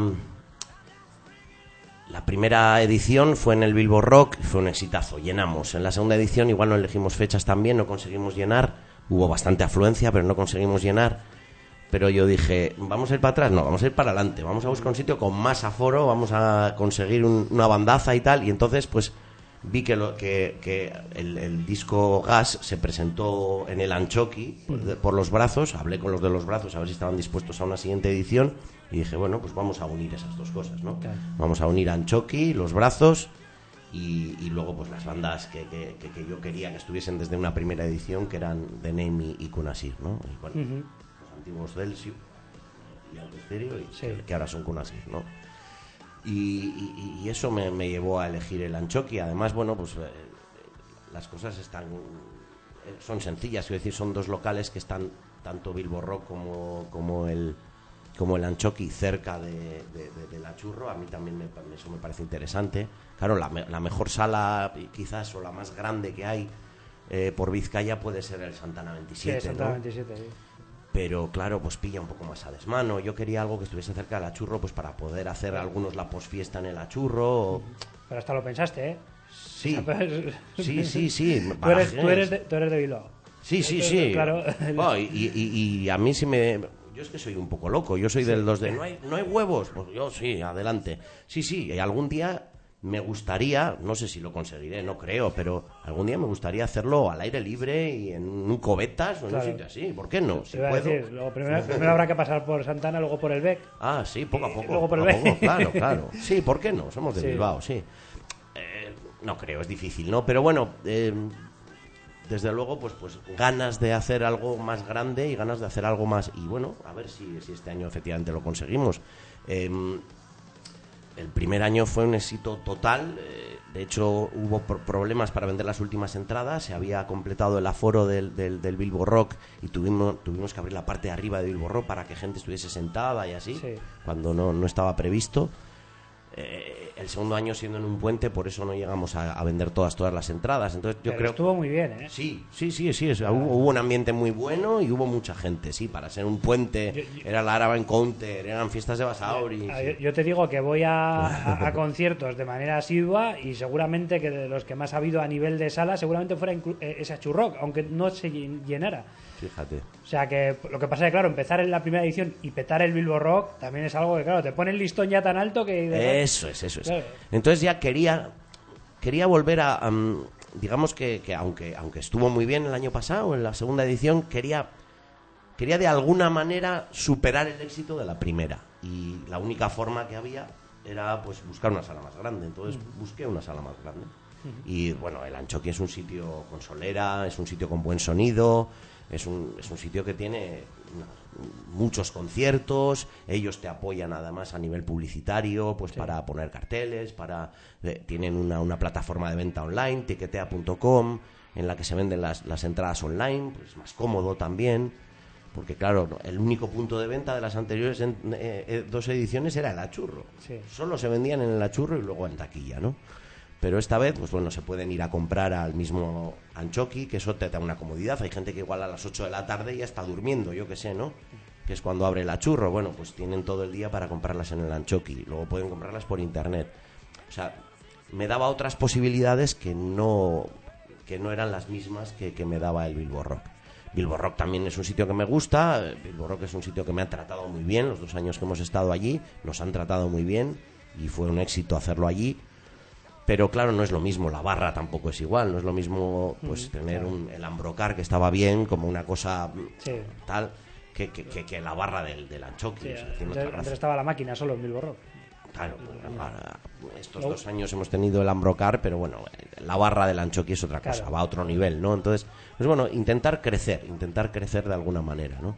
La primera edición fue en el Bilbo Rock, fue un exitazo, llenamos. En la segunda edición igual no elegimos fechas también, no conseguimos llenar. Hubo bastante afluencia, pero no conseguimos llenar. Pero yo dije, ¿vamos a ir para atrás? No, vamos a ir para adelante. Vamos a buscar un sitio con más aforo, vamos a conseguir un, una bandaza y tal. Y entonces, pues, vi que, lo, que, que el, el disco Gas se presentó en el Antxoki por, de, por Los Brazos. Hablé con los de Los Brazos a ver si estaban dispuestos a una siguiente edición. Y dije, bueno, pues vamos a unir esas dos cosas, ¿no? Claro. Vamos a unir a Antxoki, Los Brazos... Y, y luego pues las bandas que, que, que, que yo quería que estuviesen desde una primera edición, que eran The Name y, y Kunasir, ¿no? Y, bueno, uh-huh. Los antiguos Delsiu y Alto Stereo, y sí. que, que ahora son Kunasir, ¿no? Y, y, y eso me, me llevó a elegir el Antxoki. Además, bueno, pues eh, las cosas están eh, son sencillas, quiero decir, son dos locales que están tanto Bilbo Rock como, como el como el Antxoki cerca de, de, de, de la Churro. A mí también me, eso me parece interesante. Claro, la, la mejor sala quizás o la más grande que hay eh, por Vizcaya puede ser el Santana veintisiete, sí, Santana ¿no? veintisiete, sí. Pero claro, pues pilla un poco más a desmano. Yo quería algo que estuviese cerca de la Churro, pues para poder hacer algunos la posfiesta en el Achurro. O... Pero hasta lo pensaste, ¿eh? Sí, o sea, pues... sí, sí, sí. Tú eres, tú eres, de, tú eres de Bilbao. Sí, sí, sí. Claro. Oh, y, y, y a mí sí me... Yo es que soy un poco loco. Yo soy sí. de los de... ¿No hay, ¿No hay huevos? Pues yo sí, adelante. Sí, sí, y algún día... Me gustaría, no sé si lo conseguiré, no creo, pero algún día me gustaría hacerlo al aire libre y en un Cobetas o en claro. un sitio así. ¿Por qué no? Si puedo. Decir, luego primero, primero habrá que pasar por Santana, luego por el Bec. Ah, sí, poco a poco. Luego por el Bec. Bec. Claro, claro. Sí, ¿por qué no? Somos de sí. Bilbao, sí. Eh, no creo, es difícil, ¿no? Pero bueno, eh, desde luego, pues, pues ganas de hacer algo más grande y ganas de hacer algo más. Y bueno, a ver si, si este año efectivamente lo conseguimos. Eh, El primer año fue un éxito total. De hecho, hubo problemas para vender las últimas entradas. Se había completado el aforo del, del, del Bilbo Rock y tuvimos, tuvimos que abrir la parte de arriba de Bilbo Rock para que gente estuviese sentada y así, sí. cuando no, no estaba previsto. Eh, el segundo año siendo en un puente, por eso no llegamos a, a vender todas todas las entradas. Entonces yo Pero creo estuvo muy bien, ¿eh? Sí, sí, sí, sí. Es, hubo, hubo un ambiente muy bueno y hubo mucha gente, sí. Para ser un puente, yo, yo, era la Araban Counter, eran fiestas de Basauri. Yo, sí. yo, yo te digo que voy a, a, a conciertos de manera asidua y seguramente que de los que más ha habido a nivel de sala, seguramente fuera inclu- ese Achurrock, aunque no se llenara. Fíjate. O sea que lo que pasa es que, claro, empezar en la primera edición y petar el Bilbo Rock también es algo que, claro, te pone el listón ya tan alto que... De... Eso es, eso es. Claro. Entonces ya quería quería volver a... Um, digamos que, que aunque aunque estuvo muy bien el año pasado, en la segunda edición, quería quería de alguna manera superar el éxito de la primera. Y la única forma que había era pues buscar una sala más grande. Entonces uh-huh. busqué una sala más grande. Uh-huh. Y bueno, el Antxoki es un sitio con solera, es un sitio con buen sonido... Es un, es un sitio que tiene muchos conciertos, ellos te apoyan además a nivel publicitario, pues sí. para poner carteles, para eh, tienen una, una plataforma de venta online, tiquetea punto com, en la que se venden las, las entradas online, pues más cómodo también, porque claro, el único punto de venta de las anteriores en, eh, eh, dos ediciones era el Achurro, sí. solo se vendían en el Achurro y luego en taquilla, ¿no? Pero esta vez, pues bueno, se pueden ir a comprar al mismo Antxoki, que eso te da una comodidad. Hay gente que igual a las ocho de la tarde ya está durmiendo, yo qué sé, ¿no? Que es cuando abre el Achurro. Bueno, pues tienen todo el día para comprarlas en el Antxoki. Luego pueden comprarlas por internet. O sea, me daba otras posibilidades que no, que no eran las mismas que, que me daba el Bilbo Rock. Bilbo Rock también es un sitio que me gusta. Bilbo Rock es un sitio que me ha tratado muy bien. Los dos años que hemos estado allí nos han tratado muy bien y fue un éxito hacerlo allí. Pero claro, no es lo mismo, la barra tampoco es igual, no es lo mismo pues tener un, el Ambrocar que estaba bien como una cosa sí. tal que, que, que, que la barra del, del Anchoqui. Sí, o sea, antes, antes estaba la máquina solo en Bilbo Rock. Claro, para estos dos años hemos tenido el Ambrocar, pero bueno, la barra del Anchoqui es otra cosa, claro. Va a otro nivel, ¿no? Entonces, pues bueno, intentar crecer, intentar crecer de alguna manera, ¿no?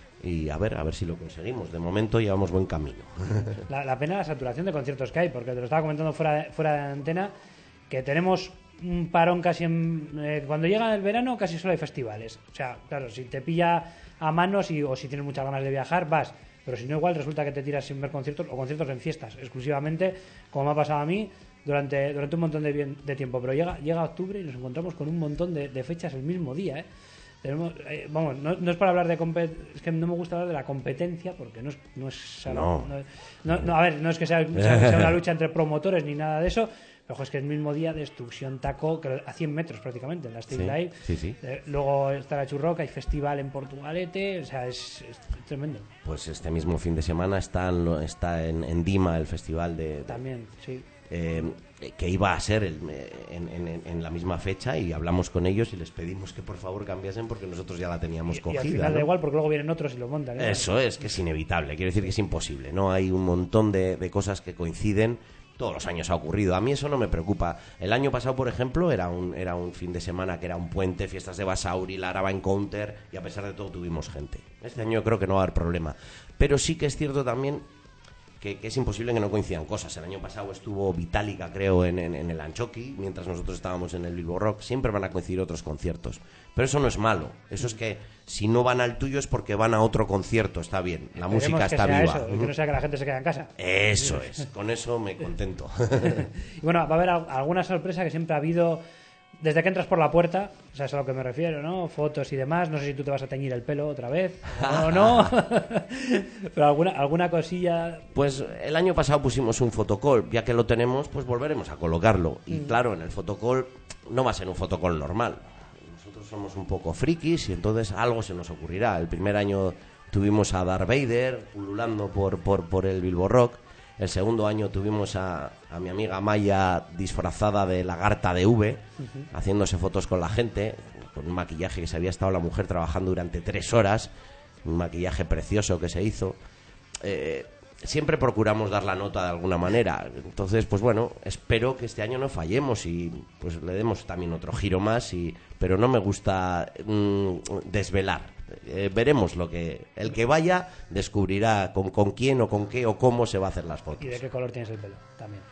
Y a ver, a ver si lo conseguimos. De momento llevamos buen camino. La, la pena la saturación de conciertos que hay, porque te lo estaba comentando fuera de, fuera de antena, que tenemos un parón casi en, eh, cuando llega el verano casi solo hay festivales. O sea, claro, si te pilla a manos y, o si tienes muchas ganas de viajar, vas. Pero si no, igual resulta que te tiras sin ver conciertos o conciertos en fiestas, exclusivamente, como me ha pasado a mí durante, durante un montón de, bien, de tiempo. Pero llega, llega octubre y nos encontramos con un montón de, de fechas el mismo día, ¿eh? Tenemos, eh, vamos, no, no es para hablar de compet- es que no me gusta hablar de la competencia porque no es no es no. No, no, no, a ver, no es que sea, sea, sea una lucha entre promotores ni nada de eso, pero ojo, es que el mismo día Destrucción Taco, que a cien metros prácticamente en la Street sí, Live, sí, sí. Eh, luego está la Churroca, hay festival en Portugalete, o sea, es, es tremendo. Pues este mismo fin de semana está en, está en, en Dima el festival de, de también, sí. Eh, que iba a ser el, en, en, en la misma fecha y hablamos con ellos y les pedimos que por favor cambiasen porque nosotros ya la teníamos y, cogida. Y al final ¿no? da igual porque luego vienen otros y lo montan. ¿eh? Eso es, que es inevitable, quiero decir que es imposible, ¿no? Hay un montón de, de cosas que coinciden, todos los años ha ocurrido, a mí eso no me preocupa. El año pasado, por ejemplo, era un, era un fin de semana que era un puente, fiestas de Basauri, la Araba Encounter y a pesar de todo tuvimos gente. Este año yo creo que no va a haber problema, pero sí que es cierto también Que, que es imposible que no coincidan cosas. El año pasado estuvo Vitálica, creo, en, en, en el Anchoqui, mientras nosotros estábamos en el Bilbo Rock. Siempre van a coincidir otros conciertos. Pero eso no es malo. Eso es que si no van al tuyo es porque van a otro concierto. Está bien. La Esperemos música que está sea viva. Eso, y que no sea que la gente se quede en casa. Eso es. Con eso me contento. Y bueno, va a haber alguna sorpresa que siempre ha habido desde que entras por la puerta, o sea, es a lo que me refiero, ¿no? Fotos y demás, no sé si tú te vas a teñir el pelo otra vez o no, pero alguna alguna cosilla. Pues el año pasado pusimos un fotocall, ya que lo tenemos, pues volveremos a colocarlo. Y mm. claro, en el fotocall no va a ser un fotocall normal. Nosotros somos un poco frikis y entonces algo se nos ocurrirá. El primer año tuvimos a Darth Vader pululando por, por, por el Bilbo Rock. El segundo año tuvimos a, a mi amiga Maya disfrazada de lagarta de V, uh-huh. haciéndose fotos con la gente, con un maquillaje que se había estado la mujer trabajando durante tres horas, un maquillaje precioso que se hizo. Eh, siempre procuramos dar la nota de alguna manera. Entonces, pues bueno, espero que este año no fallemos y pues le demos también otro giro más, y, pero no me gusta mmm, desvelar. Eh, veremos lo que el que vaya descubrirá con, con quién o con qué o cómo se va a hacer las fotos. ¿Y de qué color tienes el pelo? También.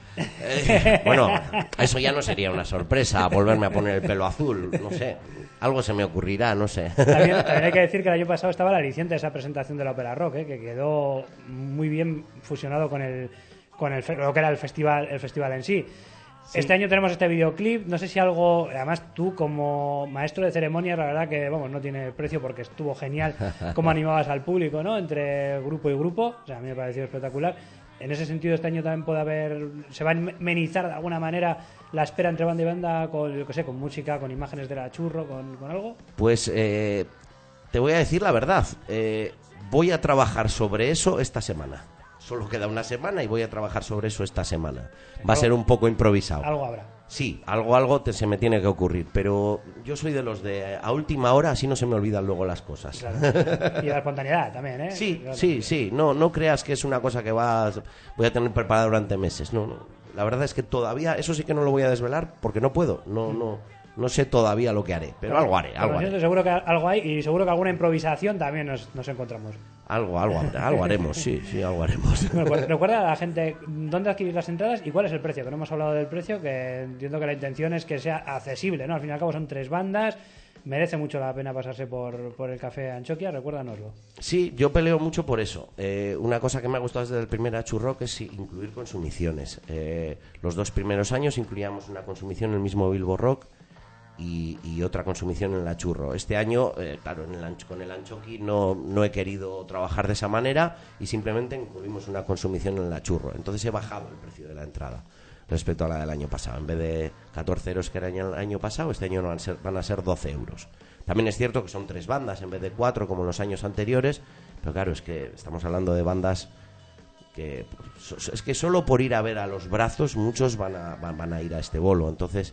Eh, bueno, eso ya no sería una sorpresa, volverme a poner el pelo azul, no sé. Algo se me ocurrirá, no sé. También, también hay que decir que el año pasado estaba la aliciente de esa presentación de la Ópera Rock, ¿eh? Que quedó muy bien fusionado con el con el lo que era el festival el festival en sí. Sí. Este año tenemos este videoclip, no sé si algo, además tú como maestro de ceremonias, la verdad que vamos, no tiene precio porque estuvo genial cómo animabas al público, ¿no? Entre grupo y grupo, o sea, a mí me pareció espectacular. En ese sentido, este año también puede haber, se va a amenizar de alguna manera la espera entre banda y banda con, yo qué sé, con música, con imágenes de la Churro, con, con algo. Pues eh, te voy a decir la verdad, eh, voy a trabajar sobre eso esta semana. Solo queda una semana y voy a trabajar sobre eso esta semana. Va a ser un poco improvisado. Algo habrá. Sí, algo algo te, se me tiene que ocurrir, pero yo soy de los de a última hora, así no se me olvidan luego las cosas. Claro. Y la espontaneidad también, ¿eh? Sí, claro. sí, sí. No, no creas que es una cosa que vas, voy a tener preparada durante meses. No, no. La verdad es que todavía, eso sí que no lo voy a desvelar porque no puedo. No, no. No sé todavía lo que haré, pero, pero algo haré, algo haré. Seguro que algo hay y seguro que alguna improvisación también nos, nos encontramos. Algo, algo, algo haremos, sí, sí, algo haremos. Recuerda a la gente dónde adquirir las entradas y cuál es el precio, que no hemos hablado del precio, que entiendo que la intención es que sea accesible, ¿no? Al fin y al cabo son tres bandas, merece mucho la pena pasarse por, por el Café Anchoquia, recuérdanoslo. Sí, yo peleo mucho por eso. Eh, una cosa que me ha gustado desde el primer Achurrock es incluir consumiciones. Eh, los dos primeros años incluíamos una consumición en el mismo Bilbo Rock, Y, y otra consumición en la Churro. Este año, eh, claro, en el ancho, con el Anchoqui no, no he querido trabajar de esa manera y simplemente incluimos una consumición en la Churro. Entonces he bajado el precio de la entrada respecto a la del año pasado. En vez de catorce euros que era el año pasado, este año van a ser, van a ser doce euros. También es cierto que son tres bandas en vez de cuatro como en los años anteriores, pero claro, es que estamos hablando de bandas que pues, es que solo por ir a ver a Los Brazos muchos van a, van, van a ir a este bolo, entonces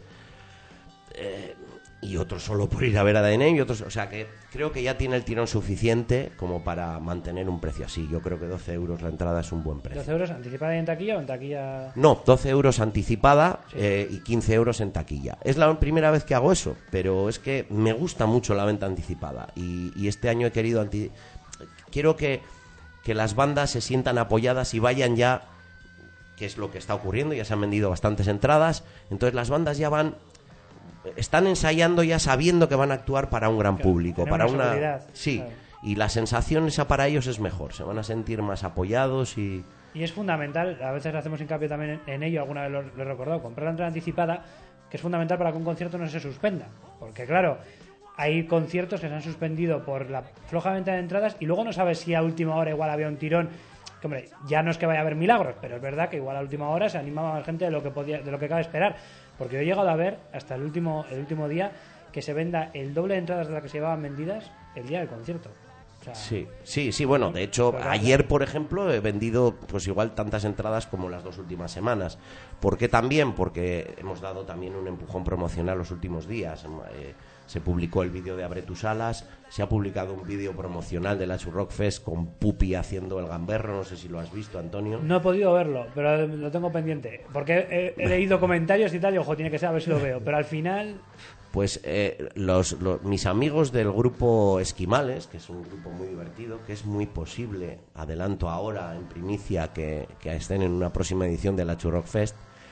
eh, y otros solo por ir a ver a The Name y otros, o sea que creo que ya tiene el tirón suficiente como para mantener un precio así. Yo creo que doce euros la entrada es un buen precio. ¿doce euros anticipada y en taquilla o en taquilla? No, doce euros anticipada, sí. eh, y quince euros en taquilla. Es la primera vez que hago eso, pero es que me gusta mucho la venta anticipada y, y este año he querido anti... quiero que, que las bandas se sientan apoyadas y vayan ya, que es lo que está ocurriendo, ya se han vendido bastantes entradas, entonces las bandas ya van, están ensayando ya sabiendo que van a actuar para un gran claro, público, para una, una... Sí, claro. Y la sensación esa para ellos es mejor, se van a sentir más apoyados y... Y es fundamental, a veces hacemos hincapié también en ello, alguna vez lo, lo he recordado, comprar la entrada anticipada, que es fundamental para que un concierto no se suspenda, porque claro, hay conciertos que se han suspendido por la floja venta de entradas y luego no sabes si a última hora igual había un tirón, que hombre, ya no es que vaya a haber milagros, pero es verdad que igual a última hora se animaba más gente de lo que podía, de lo que cabe esperar, porque yo he llegado a ver hasta el último, el último día que se venda el doble de entradas de las que se llevaban vendidas el día del concierto. O sea, sí, sí, sí, bueno, de hecho, pues ayer, por ejemplo, he vendido pues igual tantas entradas como las dos últimas semanas. ¿Por qué también? Porque hemos dado también un empujón promocional los últimos días. Eh, se publicó el vídeo de Abre tus alas, se ha publicado un vídeo promocional de la Rock Fest con Pupi haciendo el gamberro, no sé si lo has visto, Antonio. No he podido verlo, pero lo tengo pendiente, porque he, he leído comentarios y tal, y ojo, tiene que ser, a ver si lo veo, pero al final... Pues eh, los, los, mis amigos del grupo Esquimales, que es un grupo muy divertido, que es muy posible, adelanto ahora en primicia, que, que estén en una próxima edición de la Rock Fest,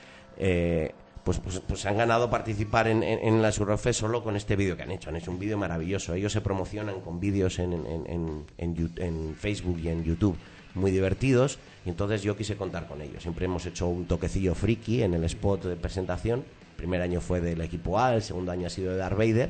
eh, Pues, pues, pues han ganado participar en, en, en la Surrofe solo con este vídeo que han hecho. Han hecho un vídeo maravilloso. Ellos se promocionan con vídeos en, en, en, en, en Facebook y en YouTube muy divertidos. Y entonces yo quise contar con ellos. Siempre hemos hecho un toquecillo friki en el spot de presentación. El primer año fue del equipo A, el segundo año ha sido de Darth Vader.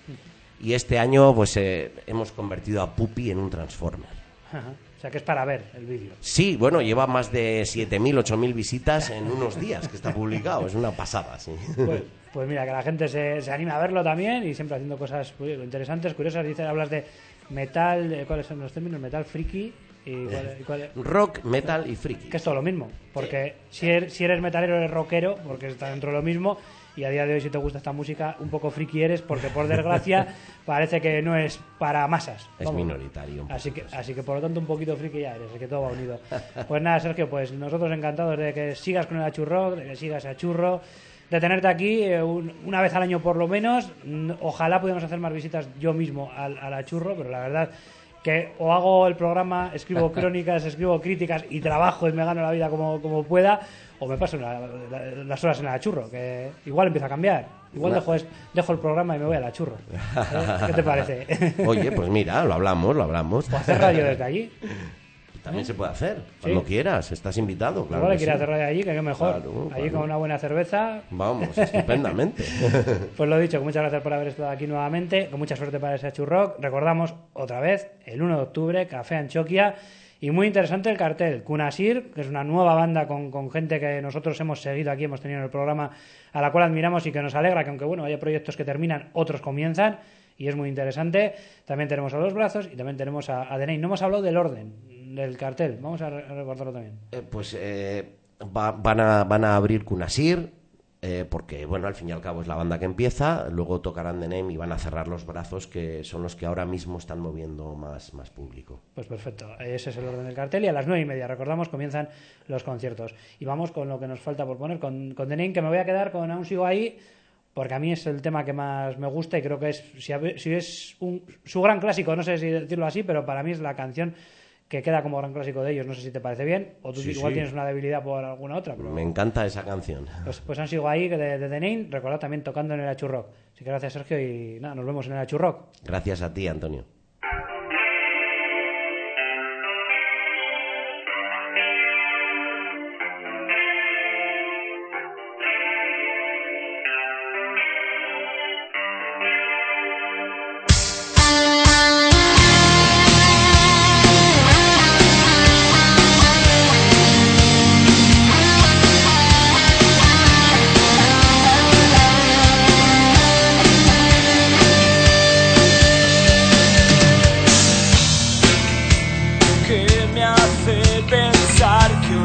Y este año pues eh, hemos convertido a Pupi en un Transformer. Ajá. O sea que es para ver el vídeo. Sí, bueno, lleva más de siete mil, ocho mil visitas en unos días que está publicado. Es una pasada, sí. Pues, pues mira, que la gente se, se anime a verlo también y siempre haciendo cosas interesantes, curiosas. Dices, hablas de metal, ¿cuáles son los términos? Metal friki. Y cuál, y cuál, rock, metal y friki. Que es todo lo mismo. Porque si eres, si eres metalero eres rockero, porque está dentro de lo mismo. Y a día de hoy, si te gusta esta música, un poco friki eres, porque por desgracia parece que no es para masas. Es Vamos. minoritario. Así que, así que por lo tanto un poquito friki ya eres, que todo va unido. Pues nada, Sergio, pues nosotros encantados de que sigas con el Achurrock, de que sigas a Churro, de tenerte aquí eh, un, una vez al año por lo menos. Ojalá pudiéramos hacer más visitas yo mismo al, al Achurro, pero la verdad que o hago el programa, escribo crónicas, escribo críticas y trabajo y me gano la vida como, como pueda, o me paso la, la, las horas en el Achurro, que igual empieza a cambiar. Igual dejo, dejo el programa y me voy al Achurro. ¿Eh? ¿Qué te parece? Oye, pues mira, lo hablamos, lo hablamos. ¿Puedo hacer radio desde allí? También ¿Eh? se puede hacer, cuando ¿Sí? quieras, estás invitado. Claro Igual que quiere sí. hacer radio allí, que qué mejor. Claro, allí claro. con una buena cerveza. Vamos, estupendamente. Pues lo dicho, muchas gracias por haber estado aquí nuevamente. Con mucha suerte para ese Achurrock. Recordamos otra vez, el uno de octubre, Café Anchoquia. Y muy interesante el cartel. Kunasir, que es una nueva banda con, con gente que nosotros hemos seguido aquí, hemos tenido en el programa, a la cual admiramos y que nos alegra que aunque bueno haya proyectos que terminan, otros comienzan. Y es muy interesante. También tenemos a Los Brazos y también tenemos a, a The Name. No hemos hablado del orden del cartel. Vamos a, re- a recordarlo también. Eh, pues eh, va, van, a, van a abrir Kunasir, eh, porque bueno, al fin y al cabo es la banda que empieza. Luego tocarán The Name y van a cerrar Los Brazos, que son los que ahora mismo están moviendo más, más público. Pues perfecto. Ese es el orden del cartel. Y a las nueve y media, recordamos, comienzan los conciertos. Y vamos con lo que nos falta por poner, con, con The Name, que me voy a quedar con Aún Sigo Ahí, porque a mí es el tema que más me gusta y creo que es, si, si es un, su gran clásico, no sé si decirlo así, pero para mí es la canción que queda como gran clásico de ellos. No sé si te parece bien o tú sí, igual sí. tienes una debilidad por alguna otra. Pero... Me encanta esa canción. Pues, pues Han Sigo Ahí, de, de The Name, recordad también tocando en el Achurrock. Así que gracias, Sergio, y nada, nos vemos en el Achurrock. Gracias a ti, Antonio. Que me hace pensar que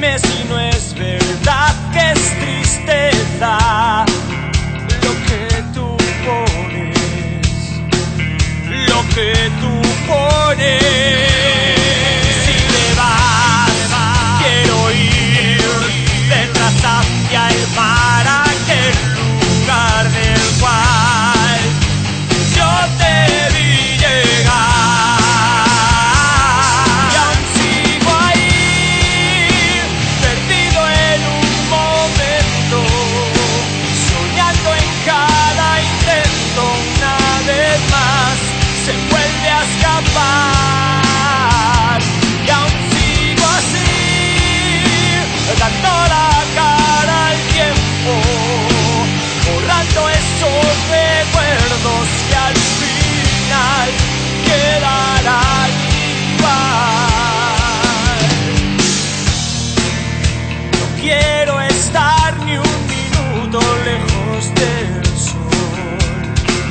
Dime si no es verdad que es tristeza lo que tú pones, lo que tú pones. Si te vas, quiero ir detrás hacia el mar, aquel lugar del cual yo te vi llegar. Y aún sigo así, dando la cara al tiempo, borrando esos recuerdos que al final quedarán igual. No quiero estar ni un minuto lejos del sol.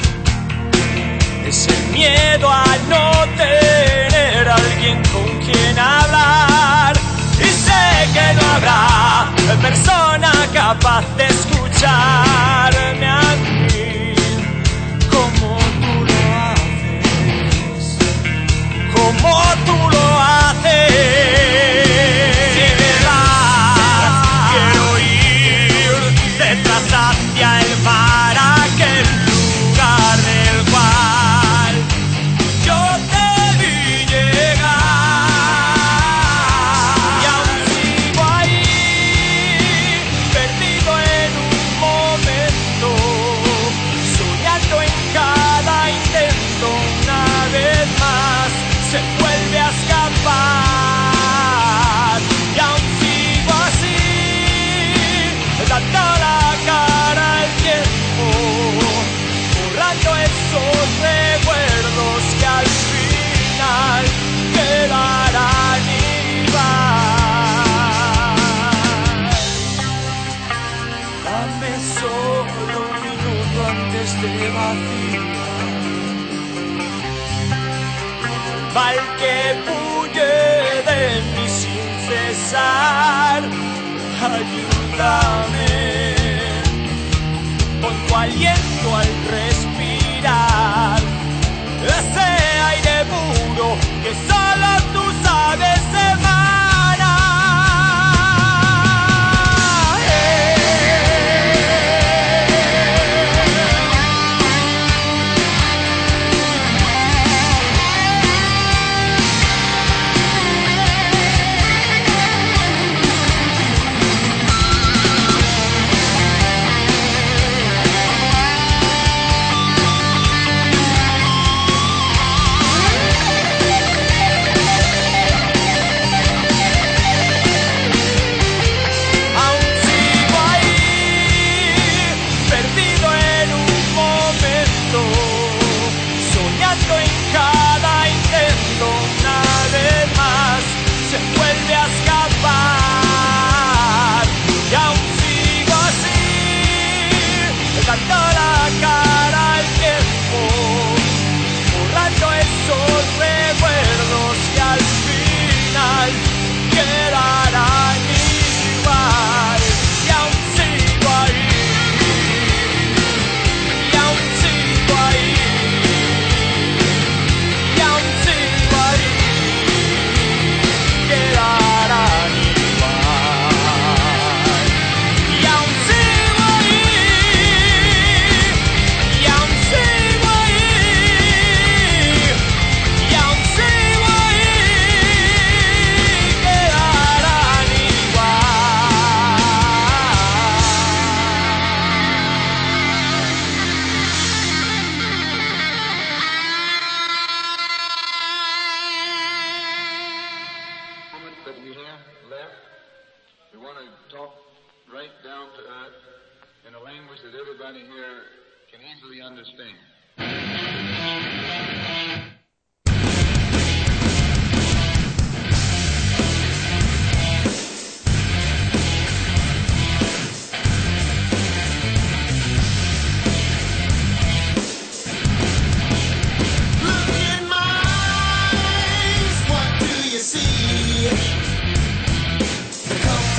Es el miedo a no tener a alguien con quien hablar. Y sé que no habrá persona capaz de escucharme a mí como tú lo haces, como tú lo haces. Si me vas, quiero ir detrás hacia el mar, aquel lugar del cual yo te vi llegar. Y aún sigo ahí, perdido en un momento, soñando en cada intento. Una vez más se vuelve a escapar. Y aún sigo así, dando la cara al tiempo, borrando esos recuerdos que al final quedarán igual. Dame solo un minuto antes de vaciar el mal que huye de mí sin cesar. Ayúdame, pon tu aliento al respirar ese aire puro que solo tú sabes emanar. Come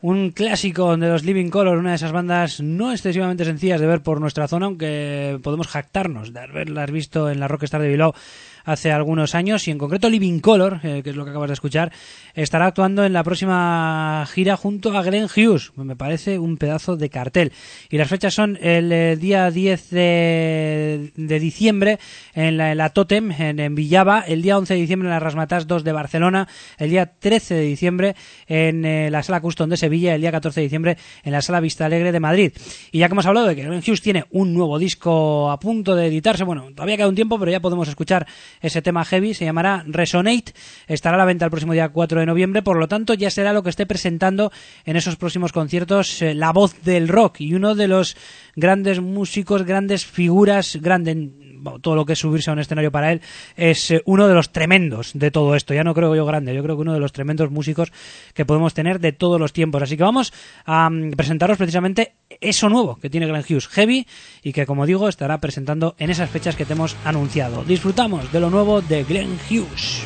un clásico de los Living Colour, una de esas bandas no excesivamente sencillas de ver por nuestra zona, aunque podemos jactarnos de haberlas visto en la Rockstar de Bilbao hace algunos años, y en concreto Living Colour, eh, que es lo que acabas de escuchar, estará actuando en la próxima gira junto a Glenn Hughes. Me parece un pedazo de cartel. Y las fechas son el eh, día diez de, de diciembre en la, en la Totem, en, en Villava, el día once de diciembre en la Razzmatazz dos de Barcelona, el día trece de diciembre en eh, la Sala Custom de Sevilla, el día catorce de diciembre en la Sala Vista Alegre de Madrid. Y ya que hemos hablado de que Glenn Hughes tiene un nuevo disco a punto de editarse, bueno, todavía queda un tiempo, pero ya podemos escuchar ese tema heavy, se llamará Resonate, estará a la venta el próximo día cuatro de noviembre, por lo tanto ya será lo que esté presentando en esos próximos conciertos eh, la voz del rock y uno de los grandes músicos, grandes figuras, grande, bueno, todo lo que es subirse a un escenario para él es eh, uno de los tremendos de todo esto, ya no creo yo grande, yo creo que uno de los tremendos músicos que podemos tener de todos los tiempos, así que vamos a um, presentaros precisamente eso nuevo que tiene Glenn Hughes, Heavy, y que como digo estará presentando en esas fechas que te hemos anunciado. Disfrutamos de lo nuevo de Glenn Hughes.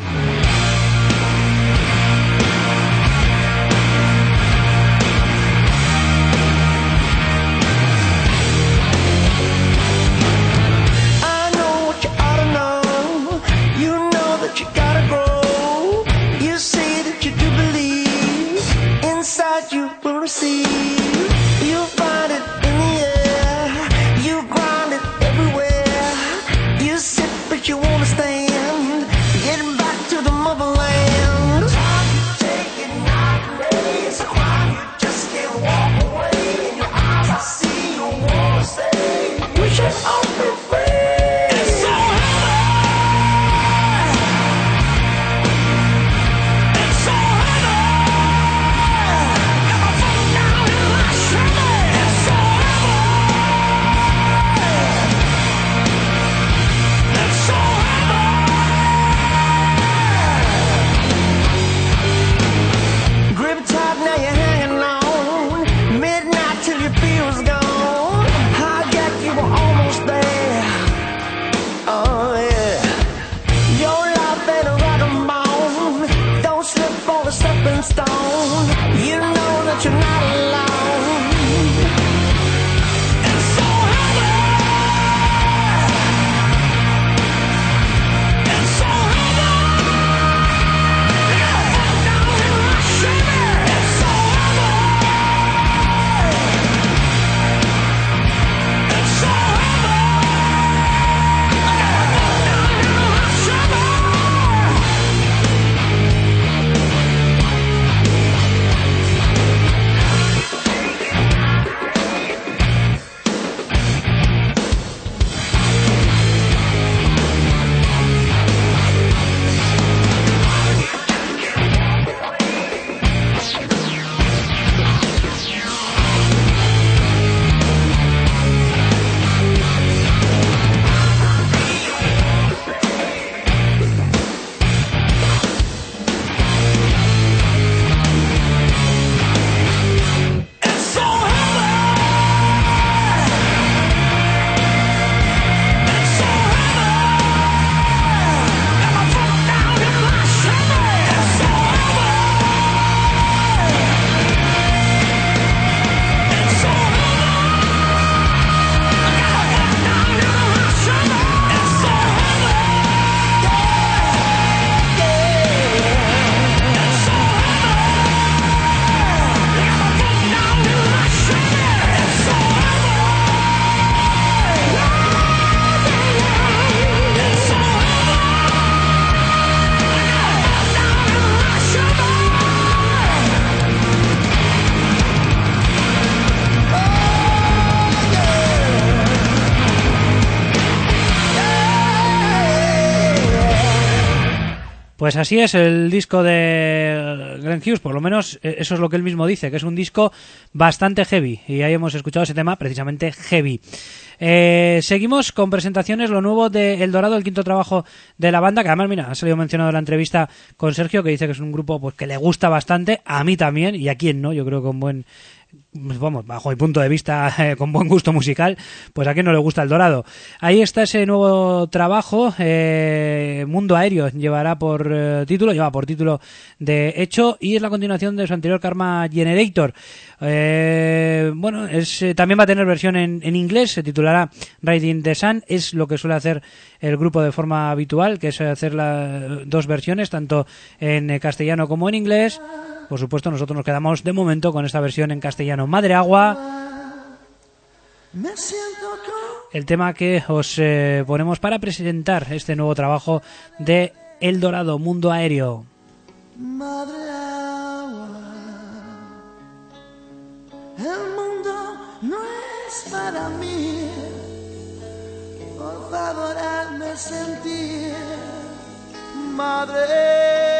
Pues así es el disco de Glenn Hughes, por lo menos eso es lo que él mismo dice, que es un disco bastante heavy, y ahí hemos escuchado ese tema precisamente Heavy. Eh, seguimos con presentaciones, lo nuevo de El Dorado, el quinto trabajo de la banda, que además, mira, ha salido mencionado en la entrevista con Sergio, que dice que es un grupo pues que le gusta bastante, a mí también, y a quién no, yo creo que con buen... vamos, bajo mi punto de vista, eh, con buen gusto musical, pues a quien no le gusta El Dorado. Ahí está ese nuevo trabajo, eh, Mundo Aéreo, llevará por eh, título, lleva por título de hecho, y es la continuación de su anterior Karma Generator. Eh, bueno, es, eh, también va a tener versión en, en inglés, se titulará Riding the Sun, es lo que suele hacer el grupo de forma habitual, que es hacer las dos versiones, tanto en eh, castellano como en inglés. Por supuesto, nosotros nos quedamos de momento con esta versión en castellano. Madre Agua, el tema que os eh, ponemos para presentar este nuevo trabajo de El Dorado, Mundo Aéreo. Madre Agua, el mundo no es para mí, por favor hazme sentir, madre.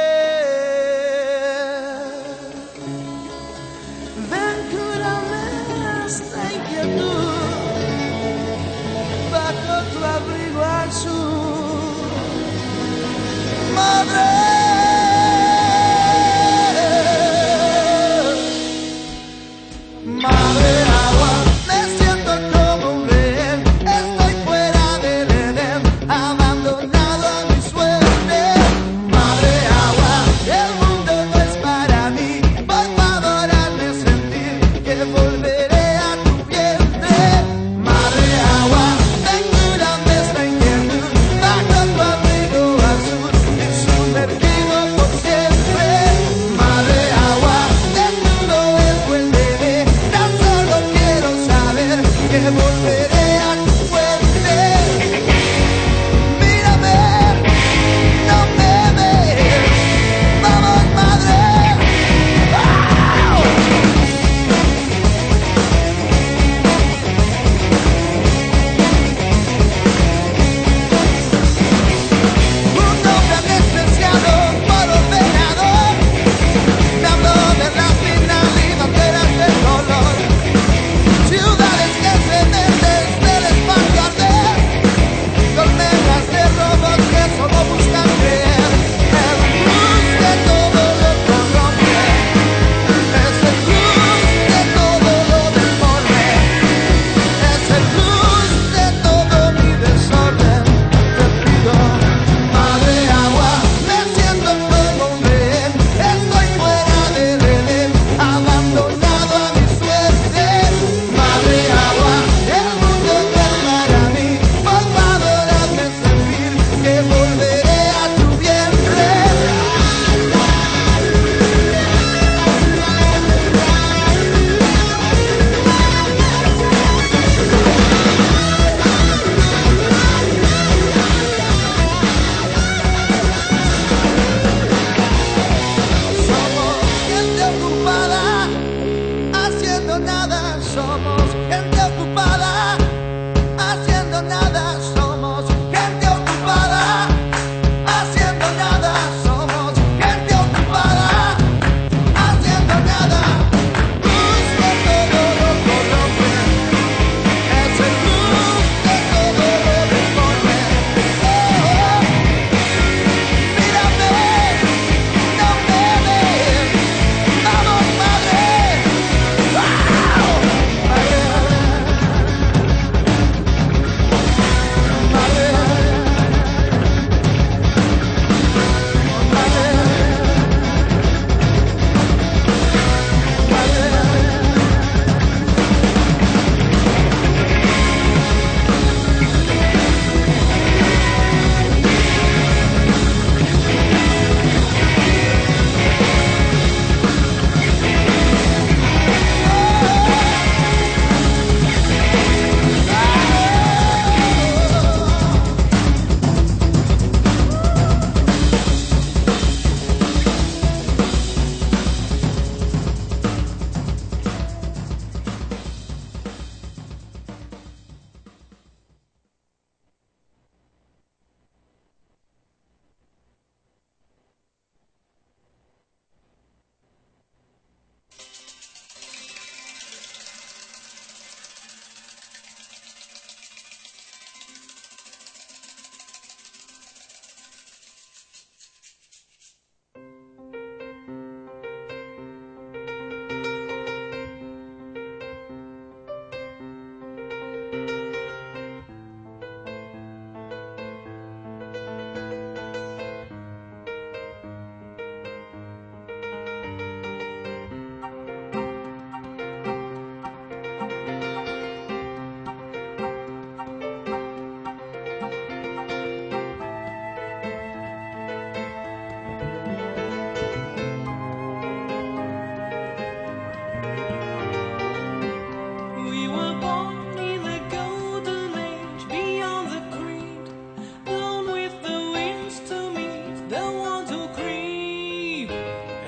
Bajo tu abrigo al sur, madre, madre agua, me siento como un rehén, estoy fuera del Edén, abandonado a mi suerte, madre agua.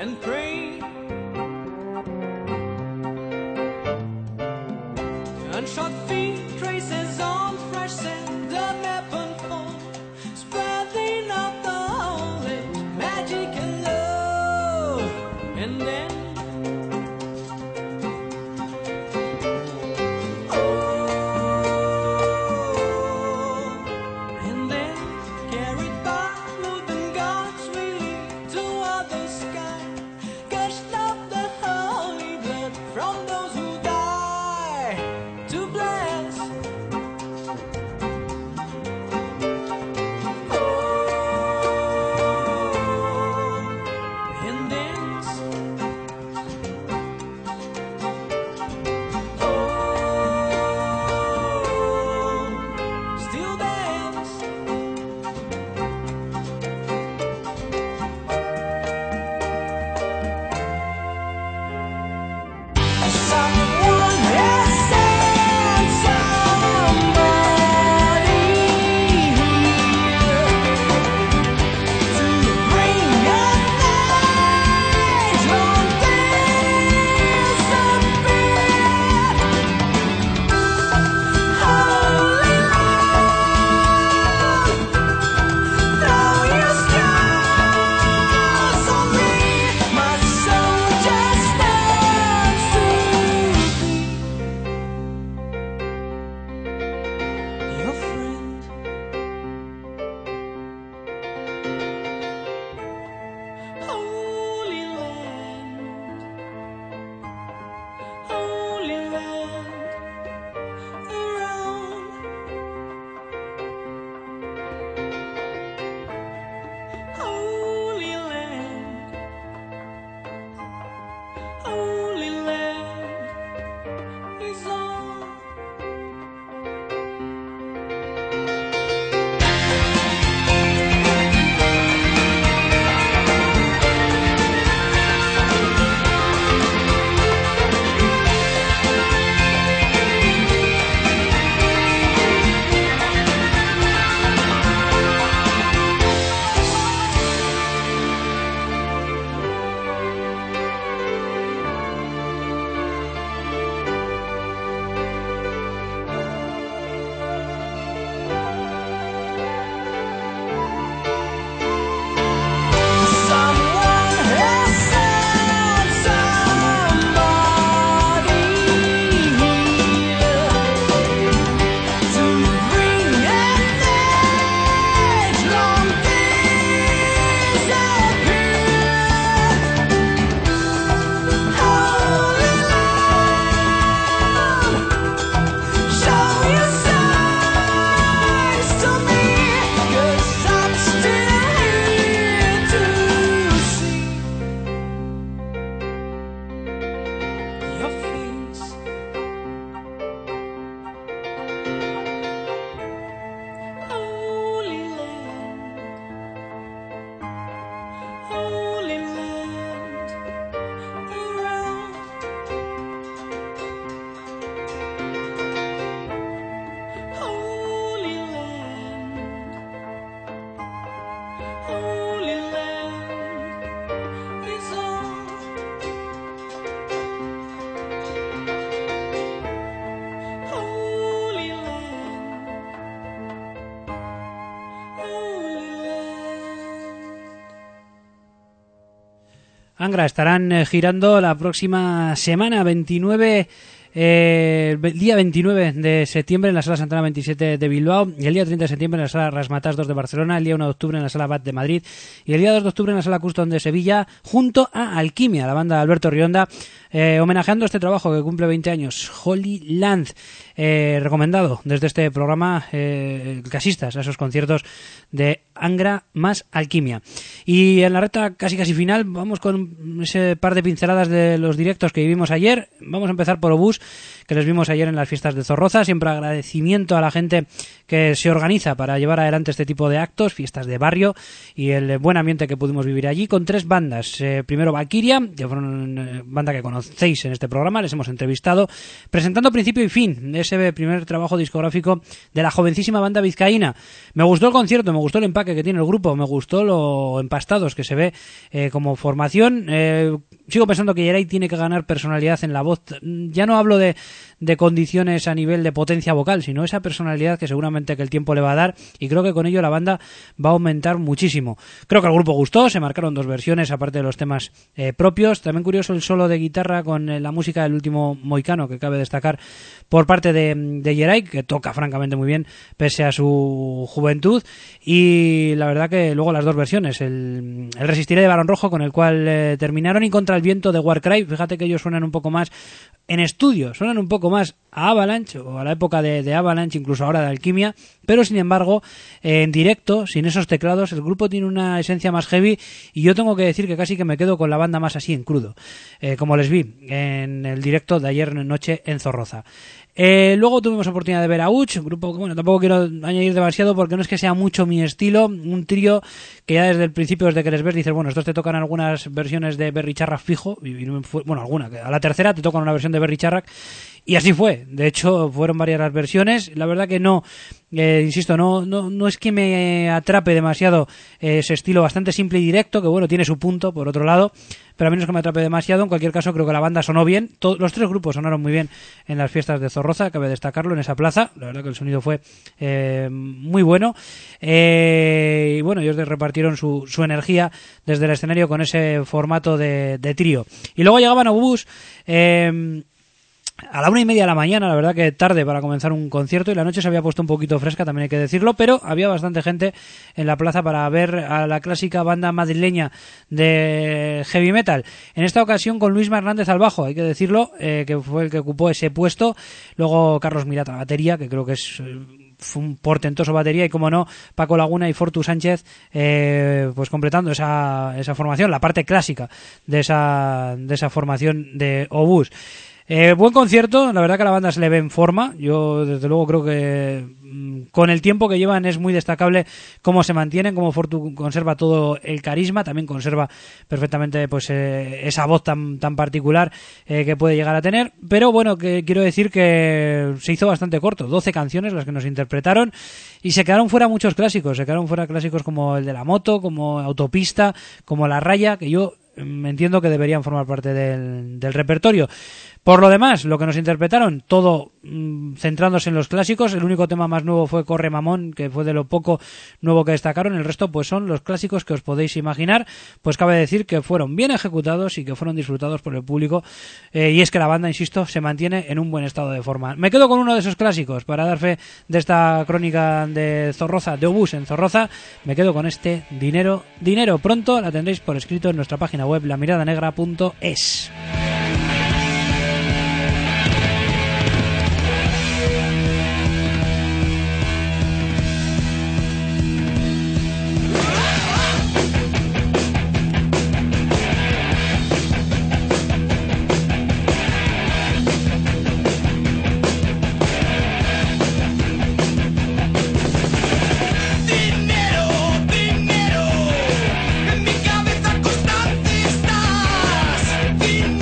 and pray. Gunshot feet, traces on fresh sand, a map unfold, spreading out the knowledge, magic and love, and then Angra estarán eh, girando la próxima semana, veintinueve, eh, el día veintinueve de septiembre en la Sala Santana veintisiete de Bilbao, y el día treinta de septiembre en la Sala Razzmatazz dos de Barcelona, el día uno de octubre en la Sala Bat de Madrid y el día dos de octubre en la Sala Custom de Sevilla, junto a Alquimia, la banda de Alberto Rionda, eh, homenajeando este trabajo que cumple veinte años, Holy Land. Eh, recomendado desde este programa, eh, casistas a esos conciertos de Angra más Alquimia. Y en la recta casi casi final vamos con ese par de pinceladas de los directos que vivimos ayer. Vamos a empezar por Obús, que les vimos ayer en las fiestas de Zorroza. Siempre agradecimiento a la gente que se organiza para llevar adelante este tipo de actos, fiestas de barrio, y el buen ambiente que pudimos vivir allí con tres bandas. Eh, primero Valkyria, que fueron eh, banda que conocéis en este programa, les hemos entrevistado, presentando principio y fin ese primer trabajo discográfico de la jovencísima banda vizcaína. Me gustó el concierto, me gustó el empaque que tiene el grupo, me gustó lo empastados que se ve eh, como formación. Eh, sigo pensando que Yeray tiene que ganar personalidad en la voz. Ya no hablo de, de condiciones a nivel de potencia vocal, sino esa personalidad que seguramente que el tiempo le va a dar, y creo que con ello la banda va a aumentar muchísimo. Creo que al grupo gustó, se marcaron dos versiones aparte de los temas eh, propios. También curioso el solo de guitarra con eh, la música del último Moicano, que cabe destacar por parte de, de Yeray, que toca francamente muy bien pese a su juventud. Y la verdad que luego las dos versiones, el, el Resistiré de Barón Rojo, con el cual eh, terminaron, y Contra el Viento de Warcry. Fíjate que ellos suenan un poco más en estudio, suenan un poco más a Avalanche, o a la época de, de Avalanche, incluso ahora de Alquimia, pero sin embargo eh, en directo, sin esos teclados, el grupo tiene una esencia más heavy, y yo tengo que decir que casi que me quedo con la banda más así en crudo, eh, como les vi en el directo de ayer noche en Zorroza. Eh, luego tuvimos oportunidad de ver a Uch, un grupo que, bueno, tampoco quiero añadir demasiado porque no es que sea mucho mi estilo, un trío que ya desde el principio, desde que les ves, dices, bueno, estos te tocan algunas versiones de Berry Charrac fijo, y, y no fue, bueno, alguna, a la tercera te tocan una versión de Berry Charrac, y así fue. De hecho, fueron varias las versiones. La verdad que no, eh, insisto, no, no, no es que me atrape demasiado eh, ese estilo bastante simple y directo, que bueno, tiene su punto, por otro lado, pero a mí no es que me atrape demasiado. En cualquier caso, creo que la banda sonó bien. Todos, los tres grupos sonaron muy bien en las fiestas de Zorroza, cabe destacarlo, en esa plaza. La verdad que el sonido fue eh, muy bueno. Eh, y bueno, ellos repartieron su, su energía desde el escenario con ese formato de, de trío. Y luego llegaban Obús, eh, a la una y media de la mañana, la verdad que tarde para comenzar un concierto, y la noche se había puesto un poquito fresca, también hay que decirlo, pero había bastante gente en la plaza para ver a la clásica banda madrileña de heavy metal. En esta ocasión con Luis Hernández al bajo, hay que decirlo, eh, que fue el que ocupó ese puesto. Luego Carlos Mirat a la batería, que creo que es fue un portentoso batería, y como no, Paco Laguna y Fortu Sánchez eh, pues completando esa, esa formación, la parte clásica de esa, de esa formación de Obús. Eh, buen concierto, la verdad que la banda se le ve en forma. Yo desde luego creo que mmm, con el tiempo que llevan es muy destacable cómo se mantienen, cómo Fortu conserva todo el carisma, también conserva perfectamente pues eh, esa voz tan, tan particular eh, que puede llegar a tener. Pero bueno, que quiero decir que se hizo bastante corto, doce canciones las que nos interpretaron, y se quedaron fuera muchos clásicos, se quedaron fuera clásicos como el de la moto, como Autopista, como La Raya, que yo entiendo que deberían formar parte del, del repertorio. Por lo demás, lo que nos interpretaron, todo mmm, centrándose en los clásicos. El único tema más nuevo fue Corre Mamón, que fue de lo poco nuevo que destacaron. El resto pues son los clásicos que os podéis imaginar. Pues cabe decir que fueron bien ejecutados y que fueron disfrutados por el público, eh, y es que la banda, insisto, se mantiene en un buen estado de forma. Me quedo con uno de esos clásicos para dar fe de esta crónica de Zorroza, de Obús en Zorroza. Me quedo con este Dinero, Dinero. Pronto la tendréis por escrito en nuestra página web, la mirada negra punto es. Dinero, en mi cabeza constante estás. Dinero.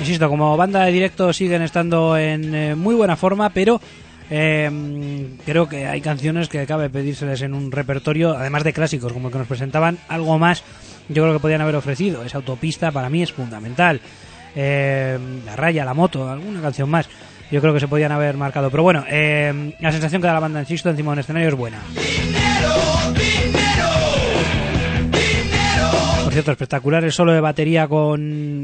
insisto, como banda de directo siguen estando en eh, muy buena forma, pero eh, creo que hay canciones que cabe pedírseles en un repertorio, además de clásicos como el que nos presentaban, algo más yo creo que podían haber ofrecido. Esa Autopista para mí es fundamental, eh, La Raya, La Moto, alguna canción más yo creo que se podían haber marcado, pero bueno, eh, la sensación que da la banda, insisto, encima de un escenario es buena. Por cierto, espectacular el solo de batería con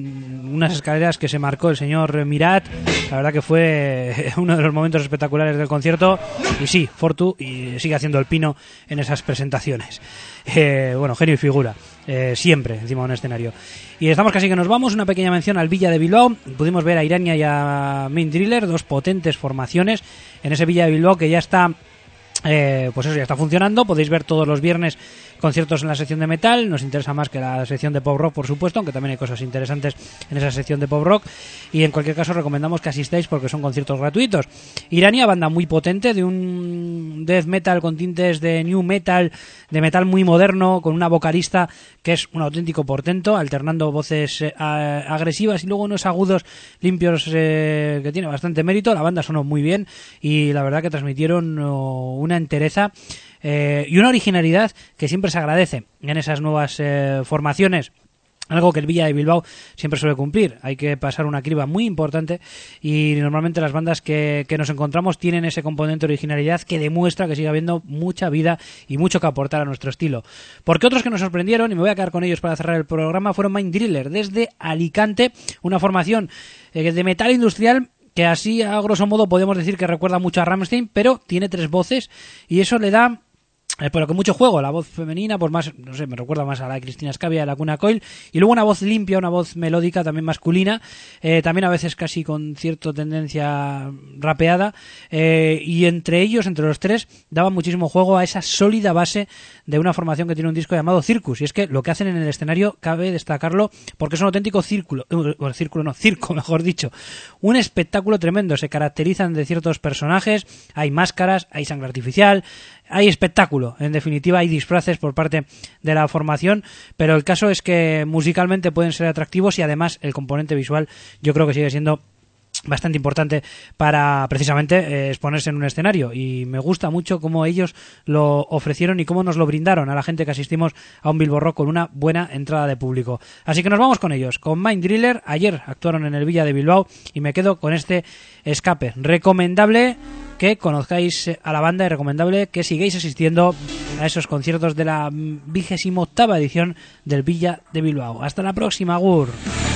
unas escaleras que se marcó el señor Mirat. La verdad que fue uno de los momentos espectaculares del concierto. Y sí, Fortu y sigue haciendo el pino en esas presentaciones. Eh, bueno, genio y figura, eh, siempre encima de un escenario. Y estamos casi que nos vamos. Una pequeña mención al Villa de Bilbao. Pudimos ver a Irania y a Main Driller, dos potentes formaciones en ese Villa de Bilbao que ya está, eh, pues eso, ya está funcionando. Podéis ver todos los viernes conciertos en la sección de metal. Nos interesa más que la sección de pop rock, por supuesto, aunque también hay cosas interesantes en esa sección de pop rock, y en cualquier caso recomendamos que asistáis porque son conciertos gratuitos. Irania, banda muy potente, de un death metal con tintes de new metal, de metal muy moderno, con una vocalista que es un auténtico portento, alternando voces eh, agresivas y luego unos agudos limpios, eh, que tiene bastante mérito. La banda sonó muy bien y la verdad que transmitieron oh, una entereza Eh, y una originalidad que siempre se agradece en esas nuevas eh, formaciones, algo que el Villa de Bilbao siempre suele cumplir. Hay que pasar una criba muy importante y normalmente las bandas que, que nos encontramos tienen ese componente de originalidad que demuestra que sigue habiendo mucha vida y mucho que aportar a nuestro estilo. Porque otros que nos sorprendieron, y me voy a quedar con ellos para cerrar el programa, fueron Main Driller desde Alicante, una formación eh, de metal industrial que así a grosso modo podemos decir que recuerda mucho a Rammstein, pero tiene tres voces y eso le da Eh, pero con mucho juego. La voz femenina, pues más, no sé, me recuerda más a la de Cristina Scavia, de la Cuna Coil, y luego una voz limpia, una voz melódica también masculina, eh, también a veces casi con cierta tendencia rapeada, eh, y entre ellos, entre los tres, daban muchísimo juego a esa sólida base de una formación que tiene un disco llamado Circus, y es que lo que hacen en el escenario cabe destacarlo porque es un auténtico círculo, bueno, círculo no, circo mejor dicho, un espectáculo tremendo. Se caracterizan de ciertos personajes, hay máscaras, hay sangre artificial, hay espectáculo, en definitiva hay disfraces por parte de la formación, pero el caso es que musicalmente pueden ser atractivos y además el componente visual yo creo que sigue siendo bastante importante para precisamente eh, exponerse en un escenario, y me gusta mucho cómo ellos lo ofrecieron y cómo nos lo brindaron a la gente que asistimos a un Bilbo Rock con una buena entrada de público. Así que nos vamos con ellos, con Main Driller. Ayer actuaron en el Villa de Bilbao y me quedo con este escape. Recomendable que conozcáis a la banda y recomendable que sigáis asistiendo a esos conciertos de la vigésima octava edición del Villa de Bilbao. Hasta la próxima, agur.